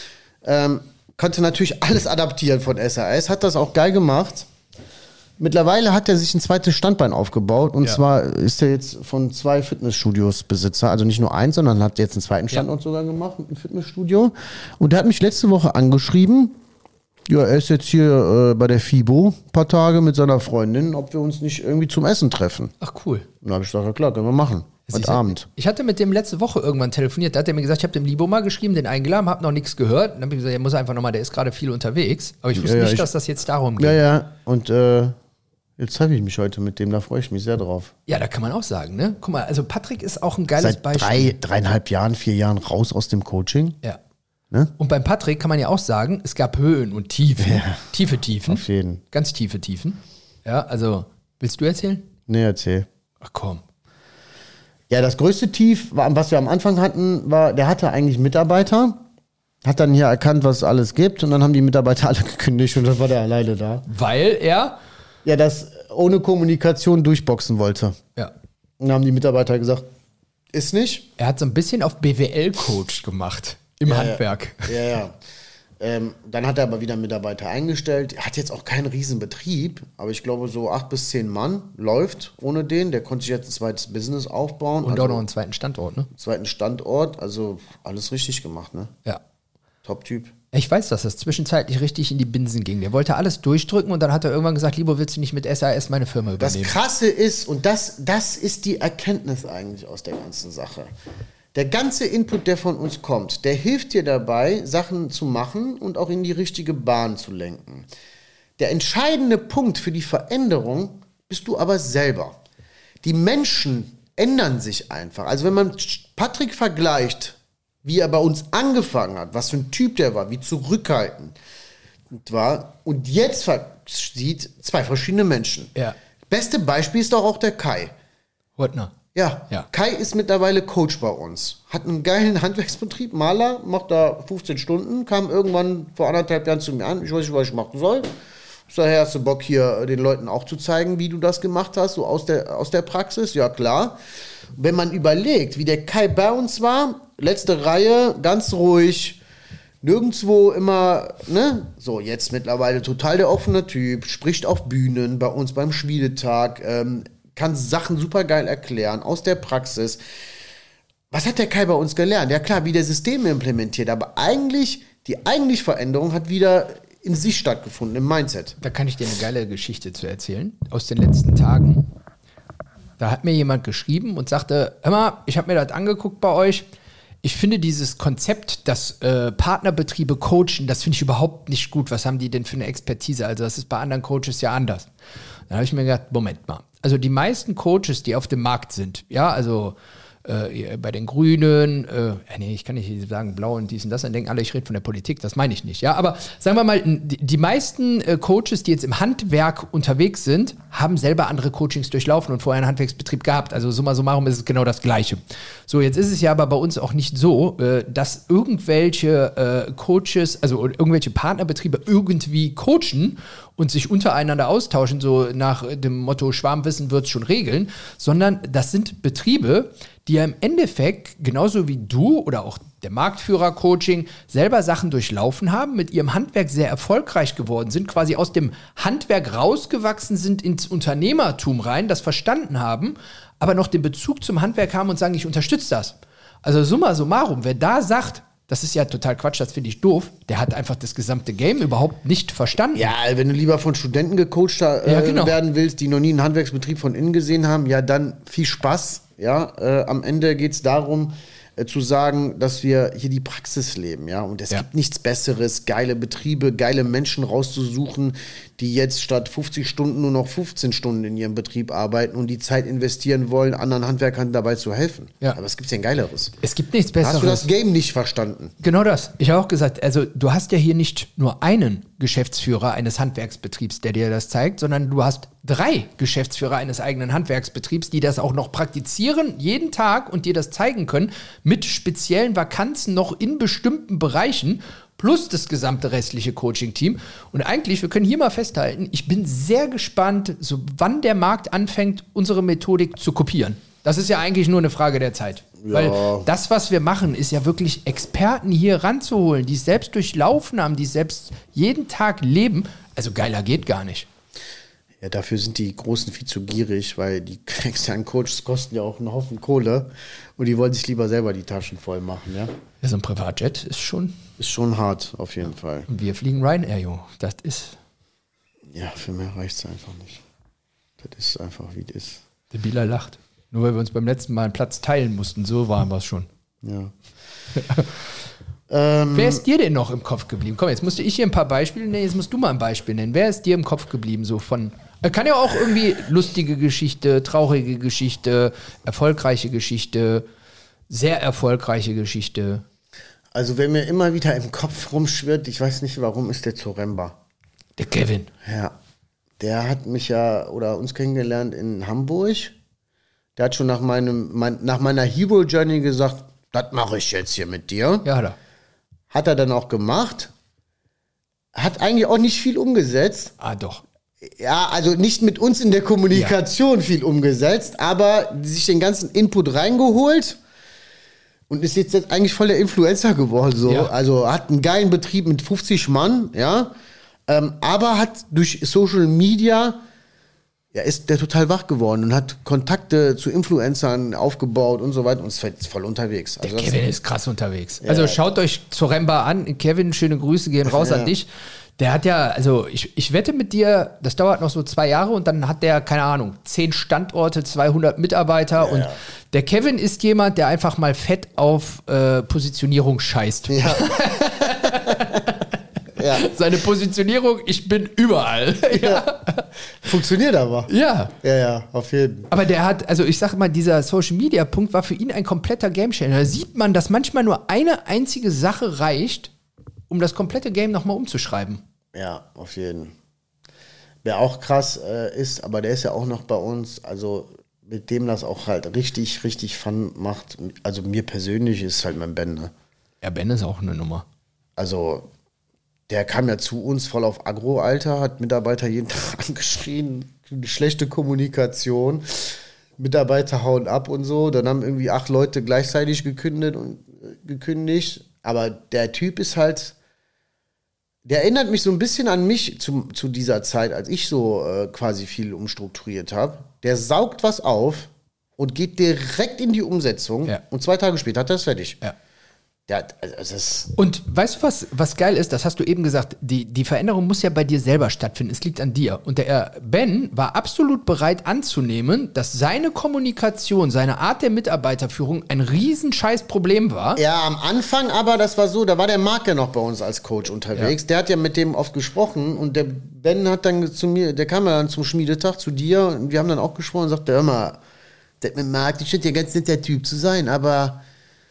B: Konnte natürlich alles adaptieren von SAS. Hat das auch geil gemacht. Mittlerweile hat er sich ein zweites Standbein aufgebaut. Und zwar ist er jetzt von 2 Fitnessstudios Besitzer. Also nicht nur eins, sondern hat jetzt einen zweiten Standort sogar gemacht mit einem Fitnessstudio. Und der hat mich letzte Woche angeschrieben. Ja, er ist jetzt hier bei der FIBO ein paar Tage mit seiner Freundin, ob wir uns nicht irgendwie zum Essen treffen.
A: Ach, cool.
B: Und dann habe ich gesagt, ja klar, können wir machen. Heute Abend.
A: Ich hatte mit dem letzte Woche irgendwann telefoniert. Da hat er mir gesagt, ich habe dem Libo mal geschrieben, den eingeladen, habe noch nichts gehört. Dann habe ich gesagt, er muss einfach nochmal, der ist gerade viel unterwegs. Aber ich wusste nicht, dass das jetzt darum geht.
B: Ja. Und jetzt treffe ich mich heute mit dem, da freue ich mich sehr drauf.
A: Ja, da kann man auch sagen, ne? Guck mal, also Patrick ist auch ein geiles
B: Seit
A: Beispiel.
B: 3,5 Jahren, 4 Jahren raus aus dem Coaching.
A: Ja.
B: Ne?
A: Und beim Patrick kann man ja auch sagen, es gab Höhen und Tiefen.
B: Ja.
A: Tiefe Tiefen.
B: Auf jeden.
A: Ganz tiefe Tiefen. Ja, also, willst du erzählen?
B: Nee, erzähl.
A: Ach komm.
B: Ja, das größte Tief, was wir am Anfang hatten, war, der hatte eigentlich Mitarbeiter, hat dann hier erkannt, was es alles gibt und dann haben die Mitarbeiter alle gekündigt und dann war der alleine da.
A: Weil er...
B: Ja, das ohne Kommunikation durchboxen wollte.
A: Ja.
B: Und dann haben die Mitarbeiter gesagt, ist nicht.
A: Er hat so ein bisschen auf BWL-Coach gemacht. Im Handwerk.
B: Ja. Dann hat er aber wieder Mitarbeiter eingestellt. Er hat jetzt auch keinen Riesenbetrieb, aber ich glaube so 8 bis 10 Mann läuft ohne den. Der konnte sich jetzt ein zweites Business aufbauen.
A: Und auch noch einen zweiten Standort, ne?
B: Zweiten Standort, also alles richtig gemacht, ne?
A: Ja.
B: Top-Typ.
A: Ich weiß, dass das zwischenzeitlich richtig in die Binsen ging. Der wollte alles durchdrücken und dann hat er irgendwann gesagt, Libo, willst du nicht mit SAS meine Firma übernehmen?
B: Das Krasse ist, und das ist die Erkenntnis eigentlich aus der ganzen Sache. Der ganze Input, der von uns kommt, der hilft dir dabei, Sachen zu machen und auch in die richtige Bahn zu lenken. Der entscheidende Punkt für die Veränderung bist du aber selber. Die Menschen ändern sich einfach. Also wenn man Patrick vergleicht, wie er bei uns angefangen hat, was für ein Typ der war, wie zurückhaltend war und jetzt sieht 2 verschiedene Menschen.
A: Ja.
B: Beste Beispiel ist doch auch der Kai.
A: Huttner.
B: Ja, Kai ist mittlerweile Coach bei uns. Hat einen geilen Handwerksbetrieb, Maler, macht da 15 Stunden, kam irgendwann vor 1,5 Jahren zu mir an. Ich weiß nicht, was ich machen soll. Ich sage, hast du Bock hier den Leuten auch zu zeigen, wie du das gemacht hast, so aus der Praxis? Ja, klar. Wenn man überlegt, wie der Kai bei uns war, letzte Reihe, ganz ruhig, nirgendwo immer, ne? So, jetzt mittlerweile total der offene Typ, spricht auf Bühnen, bei uns beim Schmiedetag, kann Sachen super geil erklären, aus der Praxis. Was hat der Kai bei uns gelernt? Ja klar, wie der Systeme implementiert, aber die eigentliche Veränderung hat wieder in sich stattgefunden, im Mindset.
A: Da kann ich dir eine geile Geschichte zu erzählen, aus den letzten Tagen. Da hat mir jemand geschrieben und sagte, hör mal, ich habe mir das angeguckt bei euch. Ich finde dieses Konzept, dass Partnerbetriebe coachen, das finde ich überhaupt nicht gut. Was haben die denn für eine Expertise? Also das ist bei anderen Coaches ja anders. Dann habe ich mir gedacht, Moment mal. Also die meisten Coaches, die auf dem Markt sind, ja, also bei den Grünen, nee, ich kann nicht sagen blau und dies und das, dann denken alle, ich rede von der Politik, das meine ich nicht, ja, aber sagen wir mal, die meisten Coaches, die jetzt im Handwerk unterwegs sind, haben selber andere Coachings durchlaufen und vorher einen Handwerksbetrieb gehabt, also summa summarum ist es genau das Gleiche. So, jetzt ist es ja aber bei uns auch nicht so, dass irgendwelche Coaches, also irgendwelche Partnerbetriebe irgendwie coachen und sich untereinander austauschen, so nach dem Motto Schwarmwissen wird's schon regeln, sondern das sind Betriebe, die ja im Endeffekt, genauso wie du oder auch der Marktführer-Coaching, selber Sachen durchlaufen haben, mit ihrem Handwerk sehr erfolgreich geworden sind, quasi aus dem Handwerk rausgewachsen sind ins Unternehmertum rein, das verstanden haben, aber noch den Bezug zum Handwerk haben und sagen, ich unterstütze das. Also summa summarum, wer da sagt, das ist ja total Quatsch, das finde ich doof. Der hat einfach das gesamte Game überhaupt nicht verstanden.
B: Ja, wenn du lieber von Studenten gecoacht werden willst, die noch nie einen Handwerksbetrieb von innen gesehen haben, ja, dann viel Spaß. Ja, am Ende geht es darum, zu sagen, dass wir hier die Praxis leben, ja, und es gibt nichts Besseres, geile Betriebe, geile Menschen rauszusuchen, die jetzt statt 50 Stunden nur noch 15 Stunden in ihrem Betrieb arbeiten und die Zeit investieren wollen, anderen Handwerkern dabei zu helfen. Ja. Aber es gibt ja ein Geileres.
A: Es gibt nichts Besseres.
B: Hast du das Game nicht verstanden?
A: Genau das. Ich habe auch gesagt, also du hast ja hier nicht nur einen Geschäftsführer eines Handwerksbetriebs, der dir das zeigt, sondern du hast 3 Geschäftsführer eines eigenen Handwerksbetriebs, die das auch noch praktizieren, jeden Tag und dir das zeigen können, mit speziellen Vakanzen noch in bestimmten Bereichen, plus das gesamte restliche Coaching-Team. Und eigentlich, wir können hier mal festhalten, ich bin sehr gespannt, so wann der Markt anfängt, unsere Methodik zu kopieren. Das ist ja eigentlich nur eine Frage der Zeit. Ja. Weil das, was wir machen, ist ja wirklich Experten hier ranzuholen, die es selbst durchlaufen haben, die es selbst jeden Tag leben. Also geiler geht gar nicht.
B: Ja, dafür sind die Großen viel zu gierig, weil die externen Coaches kosten ja auch einen Haufen Kohle und die wollen sich lieber selber die Taschen voll machen, ja.
A: Ja, so ein Privatjet ist schon
B: hart, auf jeden Fall.
A: Und wir fliegen Ryanair, jo. Das ist...
B: Ja, für mehr reicht es einfach nicht. Das ist einfach, wie es ist.
A: Der Bieler lacht. Nur weil wir uns beim letzten Mal einen Platz teilen mussten, so waren wir es schon.
B: Ja.
A: Wer ist dir denn noch im Kopf geblieben? Komm, jetzt musste ich hier ein paar Beispiele nennen, jetzt musst du mal ein Beispiel nennen. Wer ist dir im Kopf geblieben? So von, kann ja auch irgendwie lustige Geschichte, traurige Geschichte, erfolgreiche Geschichte, sehr erfolgreiche Geschichte.
B: Also wer mir immer wieder im Kopf rumschwirrt, ich weiß nicht warum, ist der Zoremba.
A: Der Kevin.
B: Ja, der hat mich ja oder uns kennengelernt in Hamburg. Der hat schon nach meiner Hero Journey gesagt, das mache ich jetzt hier mit dir.
A: Ja, hat er.
B: Hat er dann auch gemacht. Hat eigentlich auch nicht viel umgesetzt.
A: Ah, doch.
B: Ja, also nicht mit uns in der Kommunikation viel umgesetzt, aber sich den ganzen Input reingeholt und ist jetzt eigentlich voll der Influencer geworden. So. Ja. Also hat einen geilen Betrieb mit 50 Mann, ja. Aber hat durch Social Media... Ja, ist der total wach geworden und hat Kontakte zu Influencern aufgebaut und so weiter und ist voll unterwegs.
A: Also der Kevin ist krass unterwegs. Ja. Also schaut euch Zoremba an. Kevin, schöne Grüße gehen raus an dich. Der hat ja, also ich wette mit dir, das dauert noch so 2 Jahre und dann hat der, keine Ahnung, 10 Standorte, 200 Mitarbeiter und der Kevin ist jemand, der einfach mal fett auf Positionierung scheißt. Ja. Ja. Seine Positionierung, ich bin überall. Ja.
B: Funktioniert aber.
A: Ja.
B: Ja, auf jeden Fall.
A: Aber der hat, also ich sag mal, dieser Social-Media-Punkt war für ihn ein kompletter Gamechanger. Da sieht man, dass manchmal nur eine einzige Sache reicht, um das komplette Game nochmal umzuschreiben.
B: Ja, auf jeden Fall. Wer auch krass ist, aber der ist ja auch noch bei uns, also mit dem das auch halt richtig, richtig Fun macht. Also mir persönlich ist halt mein Ben, ne?
A: Ja, Ben ist auch eine Nummer.
B: Also... Der kam ja zu uns voll auf Agro, Alter, hat Mitarbeiter jeden Tag angeschrien, schlechte Kommunikation, Mitarbeiter hauen ab und so. Dann haben irgendwie 8 Leute gleichzeitig gekündigt. Aber der Typ ist halt, der erinnert mich so ein bisschen an mich zu dieser Zeit, als ich so quasi viel umstrukturiert habe. Der saugt was auf und geht direkt in die Umsetzung. Ja. Und 2 Tage später hat er es fertig. Ja. Ja, also
A: und weißt du, was geil ist? Das hast du eben gesagt. Die Veränderung muss ja bei dir selber stattfinden. Es liegt an dir. Und der Ben war absolut bereit anzunehmen, dass seine Kommunikation, seine Art der Mitarbeiterführung ein riesen Scheißproblem war.
B: Ja, am Anfang aber, das war so, da war der Marc ja noch bei uns als Coach unterwegs. Ja. Der hat ja mit dem oft gesprochen und der Ben hat dann zu mir, der kam ja dann zum Schmiedetag zu dir und wir haben dann auch gesprochen und sagte, hör mal, der mit Marc, ich scheint ja ganz netter Typ zu sein, aber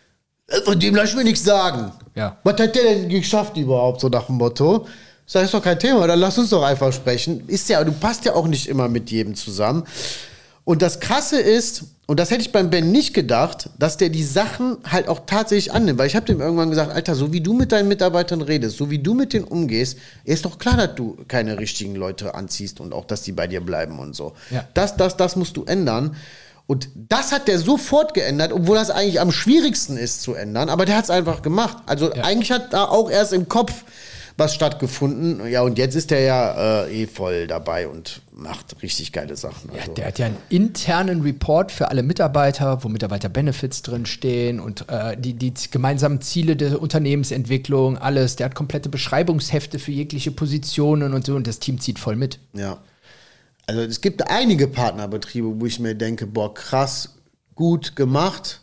B: von dem lass ich mir nichts sagen. Ja. Was hat der denn geschafft überhaupt, so nach dem Motto? Sag, ist doch kein Thema, dann lass uns doch einfach sprechen. Ist ja, du passt ja auch nicht immer mit jedem zusammen. Und das Krasse ist, und das hätte ich beim Ben nicht gedacht, dass der die Sachen halt auch tatsächlich annimmt. Weil ich habe dem irgendwann gesagt, Alter, so wie du mit deinen Mitarbeitern redest, so wie du mit denen umgehst, ist doch klar, dass du keine richtigen Leute anziehst und auch, dass die bei dir bleiben und so. Ja. Das musst du ändern. Und das hat der sofort geändert, obwohl das eigentlich am schwierigsten ist zu ändern. Aber der hat es einfach gemacht. Also eigentlich hat da auch erst im Kopf was stattgefunden. Ja, und jetzt ist der ja voll dabei und macht richtig geile Sachen. Also.
A: Ja, der hat ja einen internen Report für alle Mitarbeiter, wo Mitarbeiter-Benefits drin stehen und die gemeinsamen Ziele der Unternehmensentwicklung, alles. Der hat komplette Beschreibungshefte für jegliche Positionen und so. Und das Team zieht voll mit.
B: Ja. Also es gibt einige Partnerbetriebe, wo ich mir denke, boah, krass, gut gemacht.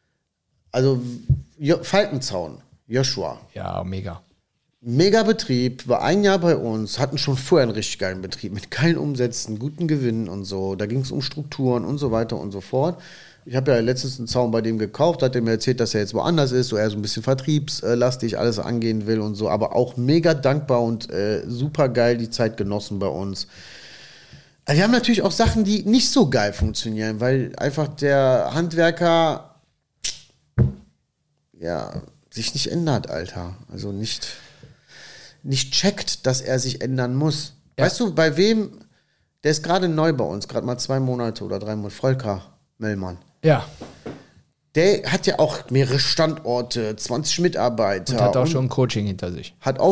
B: Also Falkenzaun, Joshua.
A: Ja, mega.
B: Mega Betrieb, war 1 Jahr bei uns, hatten schon vorher einen richtig geilen Betrieb mit geilen Umsätzen, guten Gewinnen und so. Da ging es um Strukturen und so weiter und so fort. Ich habe ja letztens einen Zaun bei dem gekauft, hat er mir erzählt, dass er jetzt woanders ist, so er so ein bisschen vertriebslastig alles angehen will und so, aber auch mega dankbar und super geil die Zeit genossen bei uns. Also wir haben natürlich auch Sachen, die nicht so geil funktionieren, weil einfach der Handwerker ja sich nicht ändert, Alter. Also nicht checkt, dass er sich ändern muss. Ja. Weißt du, bei wem, der ist gerade neu bei uns, gerade mal 2 Monate oder 3 Monate, Volker Mellmann.
A: Ja.
B: Der hat ja auch mehrere Standorte, 20 Mitarbeiter.
A: Und hat auch schon ein Coaching hinter sich.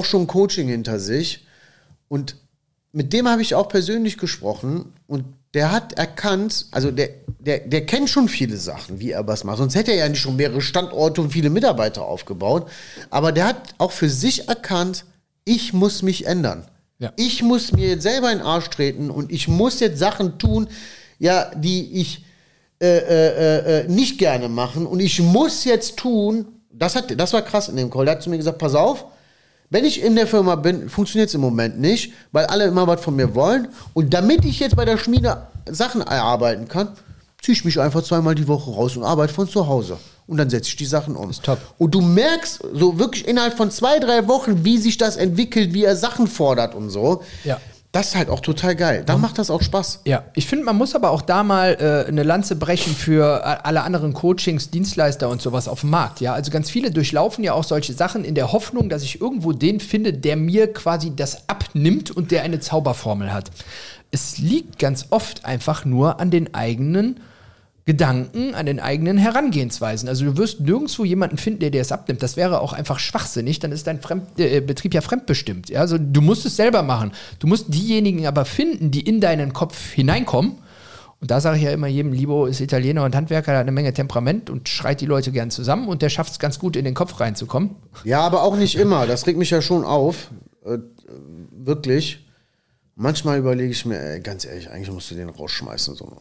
B: Und mit dem habe ich auch persönlich gesprochen und der hat erkannt, also der kennt schon viele Sachen, wie er was macht. Sonst hätte er ja nicht schon mehrere Standorte und viele Mitarbeiter aufgebaut. Aber der hat auch für sich erkannt, ich muss mich ändern. Ja. Ich muss mir jetzt selber in den Arsch treten und ich muss jetzt Sachen tun, ja, die ich nicht gerne machen. Und ich muss jetzt tun, das war krass in dem Call. Der hat zu mir gesagt, pass auf, wenn ich in der Firma bin, funktioniert es im Moment nicht, weil alle immer was von mir wollen. Und damit ich jetzt bei der Schmiede Sachen erarbeiten kann, ziehe ich mich einfach 2-mal die Woche raus und arbeite von zu Hause. Und dann setze ich die Sachen um.
A: Ist top.
B: Und du merkst so wirklich innerhalb von 2-3 Wochen, wie sich das entwickelt, wie er Sachen fordert und so. Ja. Das ist halt auch total geil. Dann macht das auch Spaß.
A: Ja, ich finde, man muss aber auch da mal eine Lanze brechen für alle anderen Coachings, Dienstleister und sowas auf dem Markt. Ja, also ganz viele durchlaufen ja auch solche Sachen in der Hoffnung, dass ich irgendwo den finde, der mir quasi das abnimmt und der eine Zauberformel hat. Es liegt ganz oft einfach nur an den eigenen Gedanken, an den eigenen Herangehensweisen. Also du wirst nirgendwo jemanden finden, der dir das abnimmt. Das wäre auch einfach schwachsinnig, dann ist dein Betrieb ja fremdbestimmt. Ja? Also du musst es selber machen. Du musst diejenigen aber finden, die in deinen Kopf hineinkommen. Und da sage ich ja immer jedem, Libo ist Italiener und Handwerker, der hat eine Menge Temperament und schreit die Leute gern zusammen und der schafft es ganz gut, in den Kopf reinzukommen.
B: Ja, aber auch nicht immer. Das regt mich ja schon auf. Wirklich. Manchmal überlege ich mir, ganz ehrlich, eigentlich musst du den rausschmeißen. So.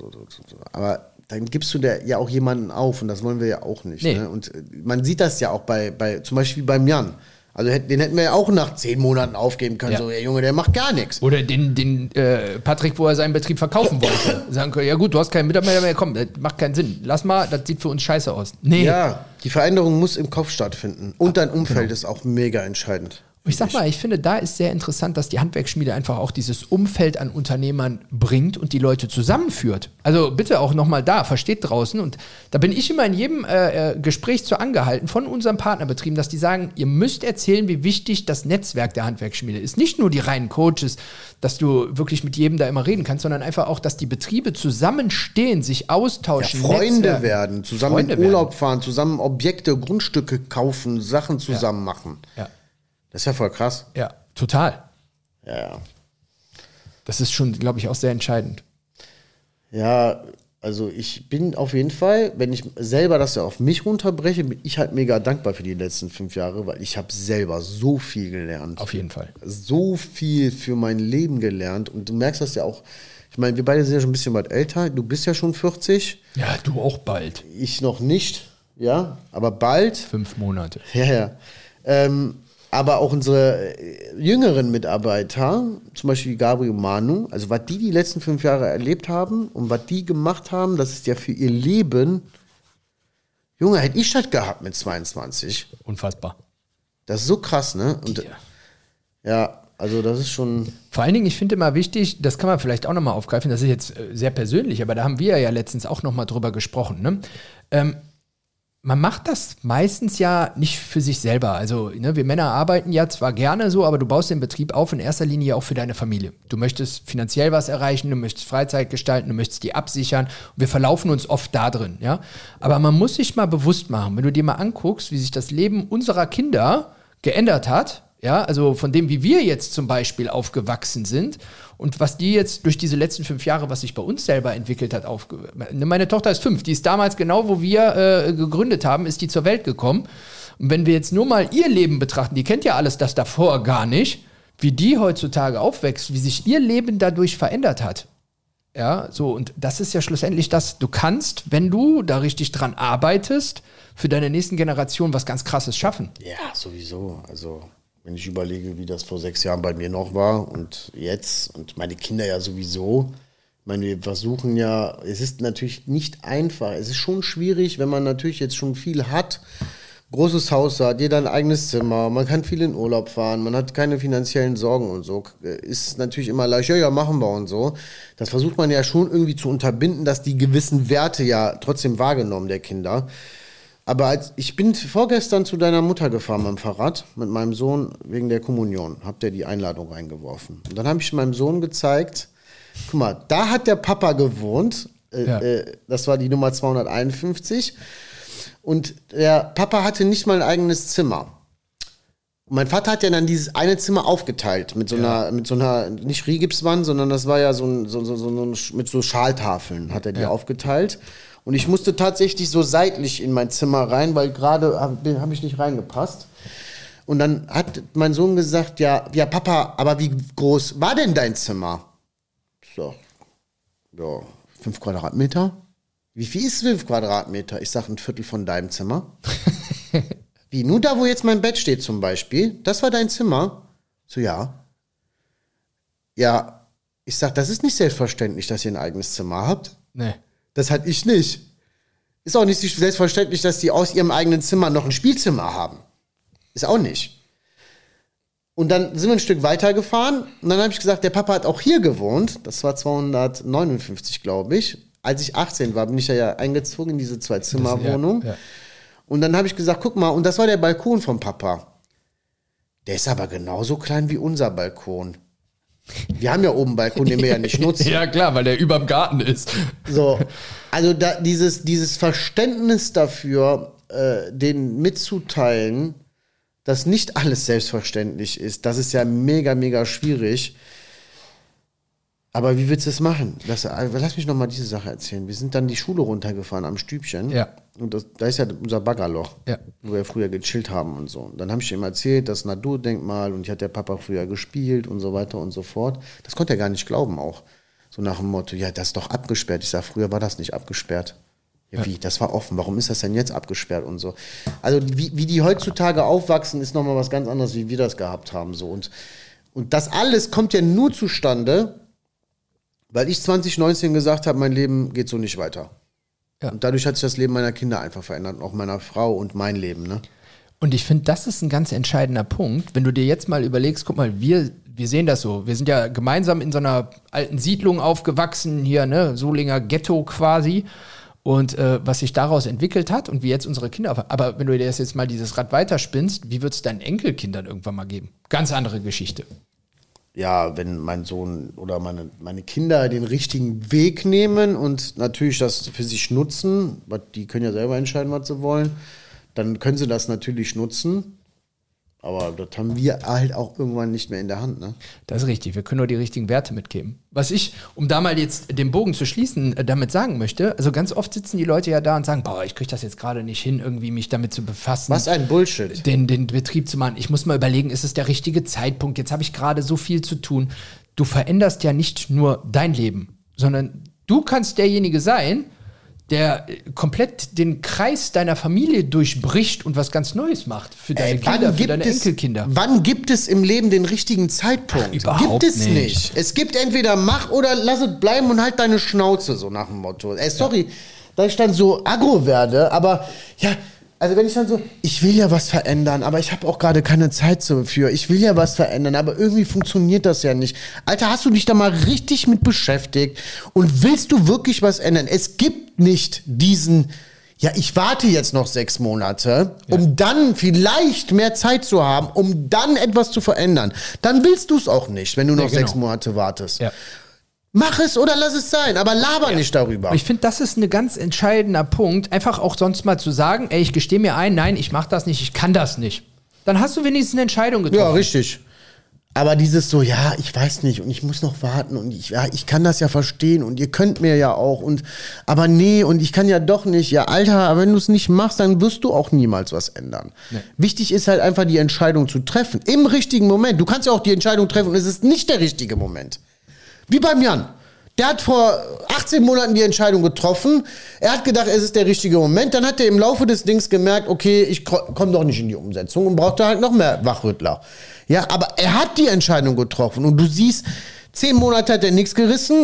B: Aber dann gibst du ja auch jemanden auf und das wollen wir ja auch nicht. Nee. Ne? Und man sieht das ja auch bei zum Beispiel beim Jan. Also den hätten wir ja auch nach 10 Monaten aufgeben können. Ja. So, der Junge, der macht gar nichts.
A: Oder den Patrick, wo er seinen Betrieb verkaufen wollte. Sagen können, ja gut, du hast keinen Mitarbeiter mehr, komm, das macht keinen Sinn. Lass mal, das sieht für uns scheiße aus. Nee.
B: Ja, die Veränderung muss im Kopf stattfinden. Und dein Umfeld ist auch mega entscheidend.
A: Ich sag mal, ich finde, da ist sehr interessant, dass die Handwerksschmiede einfach auch dieses Umfeld an Unternehmern bringt und die Leute zusammenführt. Also bitte auch nochmal da, versteht draußen. Und da bin ich immer in jedem Gespräch zu angehalten von unseren Partnerbetrieben, dass die sagen, ihr müsst erzählen, wie wichtig das Netzwerk der Handwerksschmiede ist. Nicht nur die reinen Coaches, dass du wirklich mit jedem da immer reden kannst, sondern einfach auch, dass die Betriebe zusammenstehen, sich austauschen.
B: Ja, Freunde werden, zusammen in Urlaub fahren, zusammen Objekte, Grundstücke kaufen, Sachen zusammen machen. Ja. Das ist ja voll krass.
A: Ja, total.
B: Ja.
A: Das ist schon, glaube ich, auch sehr entscheidend.
B: Ja, also ich bin auf jeden Fall, wenn ich selber das ja auf mich runterbreche, bin ich halt mega dankbar für die letzten 5 Jahre, weil ich habe selber so viel gelernt.
A: Auf jeden Fall.
B: So viel für mein Leben gelernt. Und du merkst das ja auch, ich meine, wir beide sind ja schon ein bisschen weit älter. Du bist ja schon 40.
A: Ja, du auch bald.
B: Ich noch nicht, ja, aber bald.
A: 5 Monate.
B: Ja. Aber auch unsere jüngeren Mitarbeiter, zum Beispiel Gabriel und Manu, also was die letzten 5 Jahre erlebt haben und was die gemacht haben, das ist ja für ihr Leben, Junge, hätte ich das gehabt mit 22.
A: Unfassbar.
B: Das ist so krass, ne? Und ja, also das ist schon...
A: Vor allen Dingen, ich finde immer wichtig, das kann man vielleicht auch nochmal aufgreifen, das ist jetzt sehr persönlich, aber da haben wir ja letztens auch nochmal drüber gesprochen, ne? Man macht das meistens ja nicht für sich selber. Also ne, wir Männer arbeiten ja zwar gerne so, aber du baust den Betrieb auf in erster Linie auch für deine Familie. Du möchtest finanziell was erreichen, du möchtest Freizeit gestalten, du möchtest die absichern. Und wir verlaufen uns oft da drin. Ja? Aber man muss sich mal bewusst machen, wenn du dir mal anguckst, wie sich das Leben unserer Kinder geändert hat, ja, also von dem, wie wir jetzt zum Beispiel aufgewachsen sind und was die jetzt durch diese letzten 5 Jahre, was sich bei uns selber entwickelt hat, meine Tochter ist 5, die ist damals genau, wo wir gegründet haben, ist die zur Welt gekommen. Und wenn wir jetzt nur mal ihr Leben betrachten, die kennt ja alles das davor gar nicht, wie die heutzutage aufwächst, wie sich ihr Leben dadurch verändert hat. Ja, so, und das ist ja schlussendlich das, du kannst, wenn du da richtig dran arbeitest, für deine nächsten Generationen was ganz Krasses schaffen.
B: Ja, sowieso, also... Wenn ich überlege, wie das vor 6 Jahren bei mir noch war und jetzt und meine Kinder ja sowieso, Ich meine, wir versuchen ja, es ist natürlich nicht einfach. Es ist schon schwierig, wenn man natürlich jetzt schon viel hat, großes Haus hat, jeder ein eigenes Zimmer, man kann viel in Urlaub fahren, man hat keine finanziellen Sorgen und so. Ist natürlich immer leicht, ja, machen wir und so. Das versucht man ja schon irgendwie zu unterbinden, dass die gewissen Werte ja trotzdem wahrgenommen der Kinder. Aber ich bin vorgestern zu deiner Mutter gefahren mit dem Fahrrad, mit meinem Sohn wegen der Kommunion. Hab der die Einladung reingeworfen. Und dann habe ich meinem Sohn gezeigt, guck mal, da hat der Papa gewohnt. Das war die Nummer 251. Und der Papa hatte nicht mal ein eigenes Zimmer. Und mein Vater hat ja dann dieses eine Zimmer aufgeteilt mit so einer nicht Rigipswand, sondern das war ja mit so Schaltafeln hat er die aufgeteilt. Und ich musste tatsächlich so seitlich in mein Zimmer rein, weil gerade hab ich nicht reingepasst. Und dann hat mein Sohn gesagt, ja Papa, aber wie groß war denn dein Zimmer? So, ja, 5 Quadratmeter. Wie viel ist 5 Quadratmeter? Ich sag 1/4 von deinem Zimmer. Wie, nur da, wo jetzt mein Bett steht zum Beispiel, das war dein Zimmer? So, ja. Ja, ich sag, das ist nicht selbstverständlich, dass ihr ein eigenes Zimmer habt.
A: Nee.
B: Das hatte ich nicht. Ist auch nicht selbstverständlich, dass die aus ihrem eigenen Zimmer noch ein Spielzimmer haben. Ist auch nicht. Und dann sind wir ein Stück weiter gefahren und dann habe ich gesagt, der Papa hat auch hier gewohnt. Das war 259, glaube ich. Als ich 18 war, bin ich ja eingezogen in diese 2-Zimmer-Wohnung. Ja. Und dann habe ich gesagt, guck mal, und das war der Balkon vom Papa. Der ist aber genauso klein wie unser Balkon. Wir haben ja oben einen Balkon, den wir ja nicht nutzen.
A: Ja klar, weil der überm Garten ist.
B: So, also dieses Verständnis dafür, denen mitzuteilen, dass nicht alles selbstverständlich ist, das ist ja mega, mega schwierig. Aber wie willst du das machen? Lass mich noch mal diese Sache erzählen. Wir sind dann die Schule runtergefahren am Stübchen.
A: Ja.
B: Und da ist ja unser Baggerloch,
A: ja,
B: wo wir früher gechillt haben und so. Und dann habe ich ihm erzählt, das Naturdenkmal und ich hatte der Papa früher gespielt und so weiter und so fort. Das konnte er gar nicht glauben auch. So nach dem Motto, ja, das ist doch abgesperrt. Ich sage, früher war das nicht abgesperrt. Ja, wie? Das war offen. Warum ist das denn jetzt abgesperrt und so? Also wie die heutzutage aufwachsen, ist nochmal was ganz anderes, wie wir das gehabt haben. So. Und das alles kommt ja nur zustande, weil ich 2019 gesagt habe, mein Leben geht so nicht weiter. Ja. Und dadurch hat sich das Leben meiner Kinder einfach verändert, auch meiner Frau und mein Leben. Ne?
A: Und ich finde, das ist ein ganz entscheidender Punkt. Wenn du dir jetzt mal überlegst, guck mal, wir sehen das so. Wir sind ja gemeinsam in so einer alten Siedlung aufgewachsen, hier, ne, Solinger Ghetto quasi. Und was sich daraus entwickelt hat und wie jetzt unsere Kinder. Aber wenn du dir jetzt mal dieses Rad weiterspinnst, wie wird es deinen Enkelkindern irgendwann mal geben? Ganz andere Geschichte.
B: Ja, wenn mein Sohn oder meine Kinder den richtigen Weg nehmen und natürlich das für sich nutzen, die können ja selber entscheiden, was sie wollen, dann können sie das natürlich nutzen. Aber das haben wir halt auch irgendwann nicht mehr in der Hand, ne?
A: Das ist richtig, wir können nur die richtigen Werte mitgeben. Was ich, um da mal jetzt den Bogen zu schließen, damit sagen möchte, also ganz oft sitzen die Leute ja da und sagen, boah, ich kriege das jetzt gerade nicht hin, irgendwie mich damit zu befassen.
B: Was ein Bullshit.
A: Den Betrieb zu machen. Ich muss mal überlegen, ist es der richtige Zeitpunkt? Jetzt habe ich gerade so viel zu tun. Du veränderst ja nicht nur dein Leben, sondern du kannst derjenige sein, der komplett den Kreis deiner Familie durchbricht und was ganz Neues macht für deine Kinder, für deine Enkelkinder.
B: Wann gibt es im Leben den richtigen Zeitpunkt?
A: Überhaupt
B: gibt es nicht. Es gibt entweder mach oder lass es bleiben und halt deine Schnauze, so nach dem Motto. Sorry, dass ich dann so aggro werde, aber ja, also wenn ich dann so, ich will ja was verändern, aber ich habe auch gerade keine Zeit dafür. Ich will ja was verändern, aber irgendwie funktioniert das ja nicht. Alter, hast du dich da mal richtig mit beschäftigt und willst du wirklich was ändern? Es gibt nicht diesen, ja, ich warte jetzt noch 6 Monate, um dann vielleicht mehr Zeit zu haben, um dann etwas zu verändern. Dann willst du es auch nicht, wenn du noch 6 Monate wartest. Ja. Mach es oder lass es sein, aber laber nicht darüber.
A: Ich finde, das ist ein ganz entscheidender Punkt, einfach auch sonst mal zu sagen, ey, ich gestehe mir ein, nein, ich mach das nicht, ich kann das nicht. Dann hast du wenigstens eine Entscheidung getroffen.
B: Ja, richtig. Aber dieses so, ja, ich weiß nicht und ich muss noch warten und ich kann das ja verstehen und ihr könnt mir ja auch aber nee und ich kann ja doch nicht. Ja, Alter, aber wenn du es nicht machst, dann wirst du auch niemals was ändern. Nee. Wichtig ist halt einfach die Entscheidung zu treffen. Im richtigen Moment. Du kannst ja auch die Entscheidung treffen und es ist nicht der richtige Moment. Wie beim Jan. Der hat vor 18 Monaten die Entscheidung getroffen. Er hat gedacht, es ist der richtige Moment. Dann hat er im Laufe des Dings gemerkt, okay, ich komme doch nicht in die Umsetzung und brauchte halt noch mehr Wachrüttler. Ja, aber er hat die Entscheidung getroffen. Und du siehst, 10 Monate hat er nichts gerissen.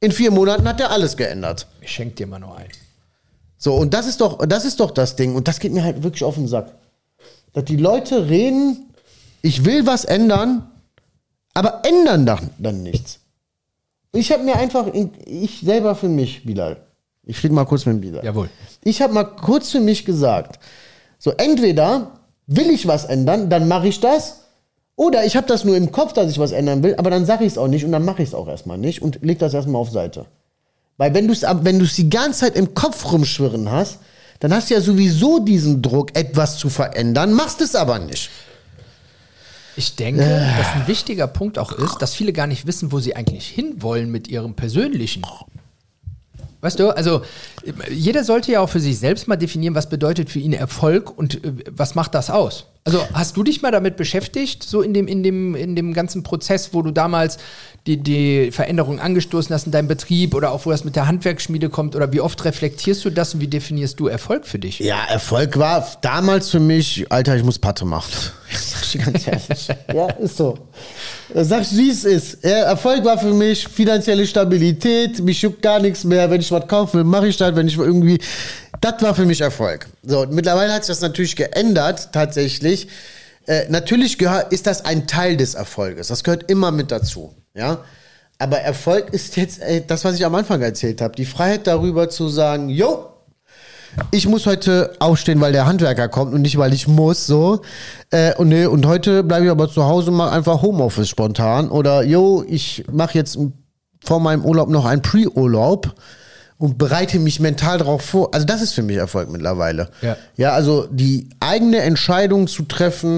B: In 4 Monaten hat er alles geändert.
A: Ich schenke dir mal noch ein.
B: So, und das ist doch das Ding. Und das geht mir halt wirklich auf den Sack. Dass die Leute reden, ich will was ändern, aber ändern dann nichts. Ich habe mir einfach, ich selber für mich, Bilal, ich rede mal kurz mit dem Bilal.
A: Jawohl.
B: Ich habe mal kurz für mich gesagt, so entweder will ich was ändern, dann mache ich das, oder ich habe das nur im Kopf, dass ich was ändern will, aber dann sage ich es auch nicht und dann mache ich es auch erstmal nicht und leg das erstmal auf Seite. Weil wenn du es die ganze Zeit im Kopf rumschwirren hast, dann hast du ja sowieso diesen Druck, etwas zu verändern, machst es aber nicht.
A: Ich denke, dass ein wichtiger Punkt auch ist, dass viele gar nicht wissen, wo sie eigentlich hinwollen mit ihrem Persönlichen. Weißt du, also jeder sollte ja auch für sich selbst mal definieren, was bedeutet für ihn Erfolg und was macht das aus? Also hast du dich mal damit beschäftigt, so in dem ganzen Prozess, wo du damals die Veränderung angestoßen hast in deinem Betrieb oder auch wo das mit der Handwerksschmiede kommt, oder wie oft reflektierst du das und wie definierst du Erfolg für dich?
B: Ja, Erfolg war damals für mich, Alter, ich muss Patte machen. Sag ich dir ganz ehrlich. Ja, ist so. Sag ich, wie es ist. Erfolg war für mich finanzielle Stabilität, mich juckt gar nichts mehr. Wenn ich was kaufen will, mache ich das. Wenn ich irgendwie, das war für mich Erfolg. So, mittlerweile hat sich das natürlich geändert, tatsächlich. Natürlich ist das ein Teil des Erfolges. Das gehört immer mit dazu. Ja? Aber Erfolg ist jetzt das, was ich am Anfang erzählt habe. Die Freiheit darüber zu sagen, yo, ich muss heute aufstehen, weil der Handwerker kommt und nicht, weil ich muss, so. Und heute bleibe ich aber zu Hause und mache einfach Homeoffice spontan. Oder, yo, ich mache jetzt vor meinem Urlaub noch einen Pre-Urlaub und bereite mich mental darauf vor. Also das ist für mich Erfolg mittlerweile. Ja, also die eigene Entscheidung zu treffen,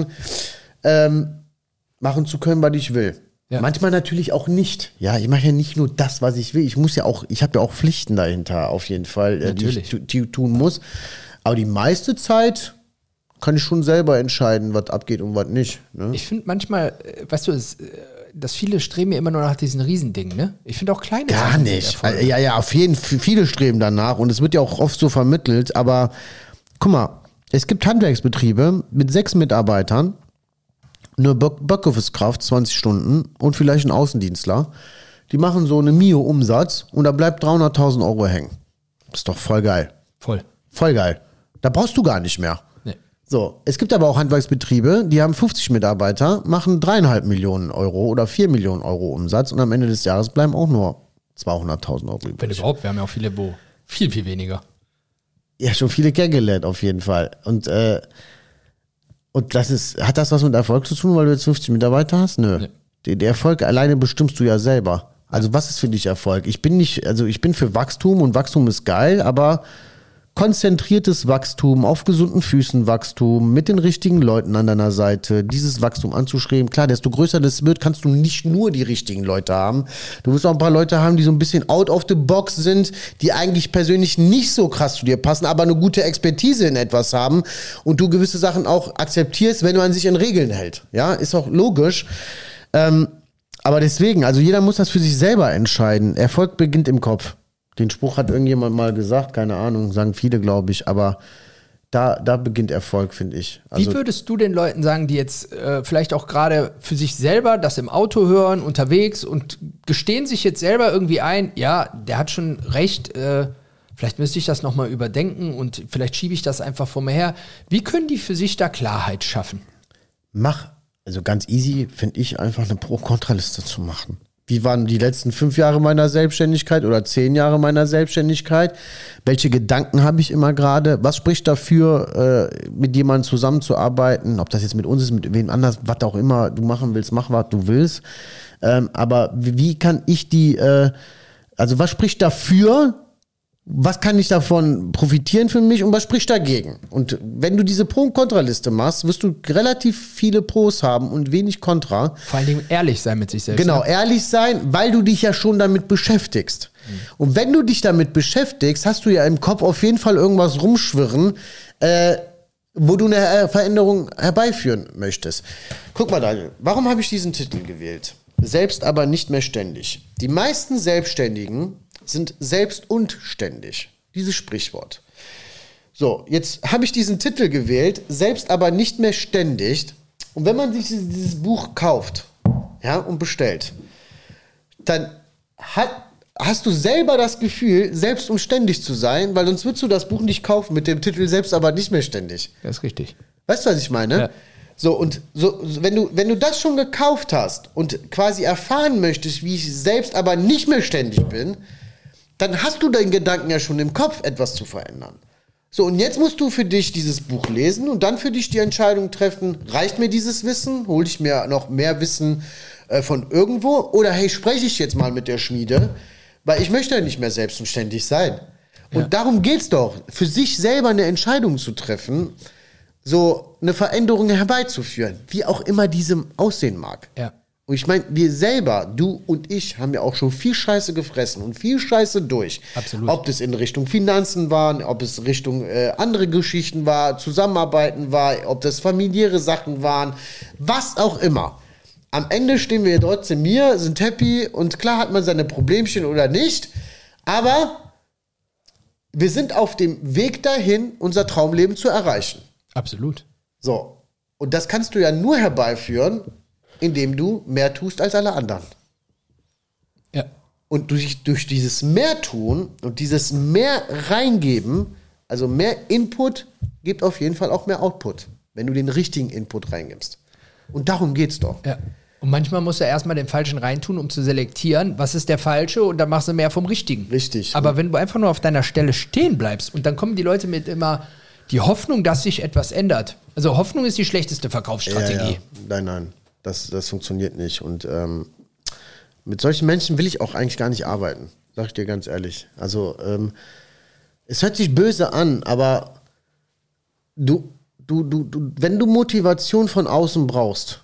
B: machen zu können, was ich will. Ja. Manchmal natürlich auch nicht. Ja, ich mache ja nicht nur das, was ich will. Ich habe ja auch Pflichten dahinter, auf jeden Fall, die ich tun muss. Aber die meiste Zeit kann ich schon selber entscheiden, was abgeht und was nicht. Ne?
A: Ich finde manchmal, weißt du, dass viele streben ja immer nur nach diesen Riesendingen, ne? Ich finde auch kleine
B: Gar
A: Sachen
B: nicht. Ja, auf jeden Fall. Viele streben danach und es wird ja auch oft so vermittelt. Aber guck mal, es gibt Handwerksbetriebe mit 6 Mitarbeitern, eine Backoffice-Kraft, 20 Stunden und vielleicht ein Außendienstler. Die machen so eine Mio-Umsatz und da bleibt 300.000 Euro hängen. Das ist doch voll geil. Voll geil. Da brauchst du gar nicht mehr.
A: Nee.
B: So, es gibt aber auch Handwerksbetriebe, die haben 50 Mitarbeiter, machen 3,5 Millionen Euro oder 4 Millionen Euro Umsatz und am Ende des Jahres bleiben auch nur 200.000 Euro übrig.
A: Wenn überhaupt, wir haben ja auch viele, wo viel, viel weniger.
B: Ja, schon viele kennengelernt auf jeden Fall. Und hat das was mit Erfolg zu tun, weil du jetzt 50 Mitarbeiter hast? Nö. Nee. Der Erfolg alleine bestimmst du ja selber. Also was ist für dich Erfolg? Ich bin für Wachstum und Wachstum ist geil, aber konzentriertes Wachstum, auf gesunden Füßen Wachstum, mit den richtigen Leuten an deiner Seite, dieses Wachstum anzustreben. Klar, desto größer das wird, kannst du nicht nur die richtigen Leute haben. Du wirst auch ein paar Leute haben, die so ein bisschen out of the box sind, die eigentlich persönlich nicht so krass zu dir passen, aber eine gute Expertise in etwas haben und du gewisse Sachen auch akzeptierst, wenn man sich in Regeln hält. Ja, ist auch logisch. Aber deswegen, also jeder muss das für sich selber entscheiden. Erfolg beginnt im Kopf. Den Spruch hat irgendjemand mal gesagt, keine Ahnung, sagen viele, glaube ich, aber da beginnt Erfolg, finde ich. Also,
A: wie würdest du den Leuten sagen, die jetzt vielleicht auch gerade für sich selber das im Auto hören, unterwegs und gestehen sich jetzt selber irgendwie ein, ja, der hat schon recht, vielleicht müsste ich das nochmal überdenken und vielleicht schiebe ich das einfach vor mir her. Wie können die für sich da Klarheit schaffen?
B: Also ganz easy, finde ich, einfach eine Pro-Kontra-Liste zu machen. Wie waren die letzten 5 Jahre meiner Selbstständigkeit oder 10 Jahre meiner Selbstständigkeit? Welche Gedanken habe ich immer gerade? Was spricht dafür, mit jemandem zusammenzuarbeiten? Ob das jetzt mit uns ist, mit wem anders, was auch immer du machen willst, mach, was du willst. Aber wie kann ich also was spricht dafür? Was kann ich davon profitieren für mich und was spricht dagegen? Und wenn du diese Pro- und Kontraliste machst, wirst du relativ viele Pros haben und wenig Kontra.
A: Vor allen Dingen ehrlich sein mit sich selbst.
B: Genau, ehrlich sein, weil du dich ja schon damit beschäftigst. Und wenn du dich damit beschäftigst, hast du ja im Kopf auf jeden Fall irgendwas rumschwirren, wo du eine Veränderung herbeiführen möchtest. Guck mal, Daniel, warum habe ich diesen Titel gewählt? Selbst aber nicht mehr ständig. Die meisten Selbstständigen sind selbst und ständig. Dieses Sprichwort. So, jetzt habe ich diesen Titel gewählt, selbst aber nicht mehr ständig. Und wenn man sich dieses Buch kauft, ja, und bestellt, dann hast du selber das Gefühl, selbst und ständig zu sein, weil sonst würdest du das Buch nicht kaufen mit dem Titel Selbst aber nicht mehr ständig.
A: Das ist richtig.
B: Weißt du, was ich meine?
A: Ja.
B: So, und so, wenn du das schon gekauft hast und quasi erfahren möchtest, wie ich selbst aber nicht mehr ständig bin, dann hast du deinen Gedanken ja schon im Kopf, etwas zu verändern. So, und jetzt musst du für dich dieses Buch lesen und dann für dich die Entscheidung treffen, reicht mir dieses Wissen? Hole ich mir noch mehr Wissen von irgendwo? Oder hey, spreche ich jetzt mal mit der Schmiede? Weil ich möchte ja nicht mehr selbstständig sein. Und darum geht's doch, für sich selber eine Entscheidung zu treffen, so eine Veränderung herbeizuführen, wie auch immer diese aussehen mag.
A: Ja.
B: Und ich meine, wir selber, du und ich, haben ja auch schon viel Scheiße gefressen und viel Scheiße durch.
A: Absolut.
B: Ob das in Richtung Finanzen war, ob es Richtung andere Geschichten war, Zusammenarbeiten war, ob das familiäre Sachen waren, was auch immer. Am Ende stehen wir trotzdem hier, sind happy und klar hat man seine Problemchen oder nicht, aber wir sind auf dem Weg dahin, unser Traumleben zu erreichen.
A: Absolut.
B: So, und das kannst du ja nur herbeiführen, indem du mehr tust als alle anderen.
A: Ja.
B: Und durch dieses mehr tun und dieses mehr reingeben, also mehr Input, gibt auf jeden Fall auch mehr Output, wenn du den richtigen Input reingibst. Und darum geht's doch.
A: Ja. Und manchmal musst du erstmal den Falschen reintun, um zu selektieren, was ist der Falsche, und dann machst du mehr vom Richtigen.
B: Richtig.
A: Aber wenn du einfach nur auf deiner Stelle stehen bleibst und dann kommen die Leute mit immer die Hoffnung, dass sich etwas ändert. Also Hoffnung ist die schlechteste Verkaufsstrategie.
B: Ja. Nein, das funktioniert nicht. Und mit solchen Menschen will ich auch eigentlich gar nicht arbeiten, sag ich dir ganz ehrlich. Also es hört sich böse an, aber wenn du Motivation von außen brauchst,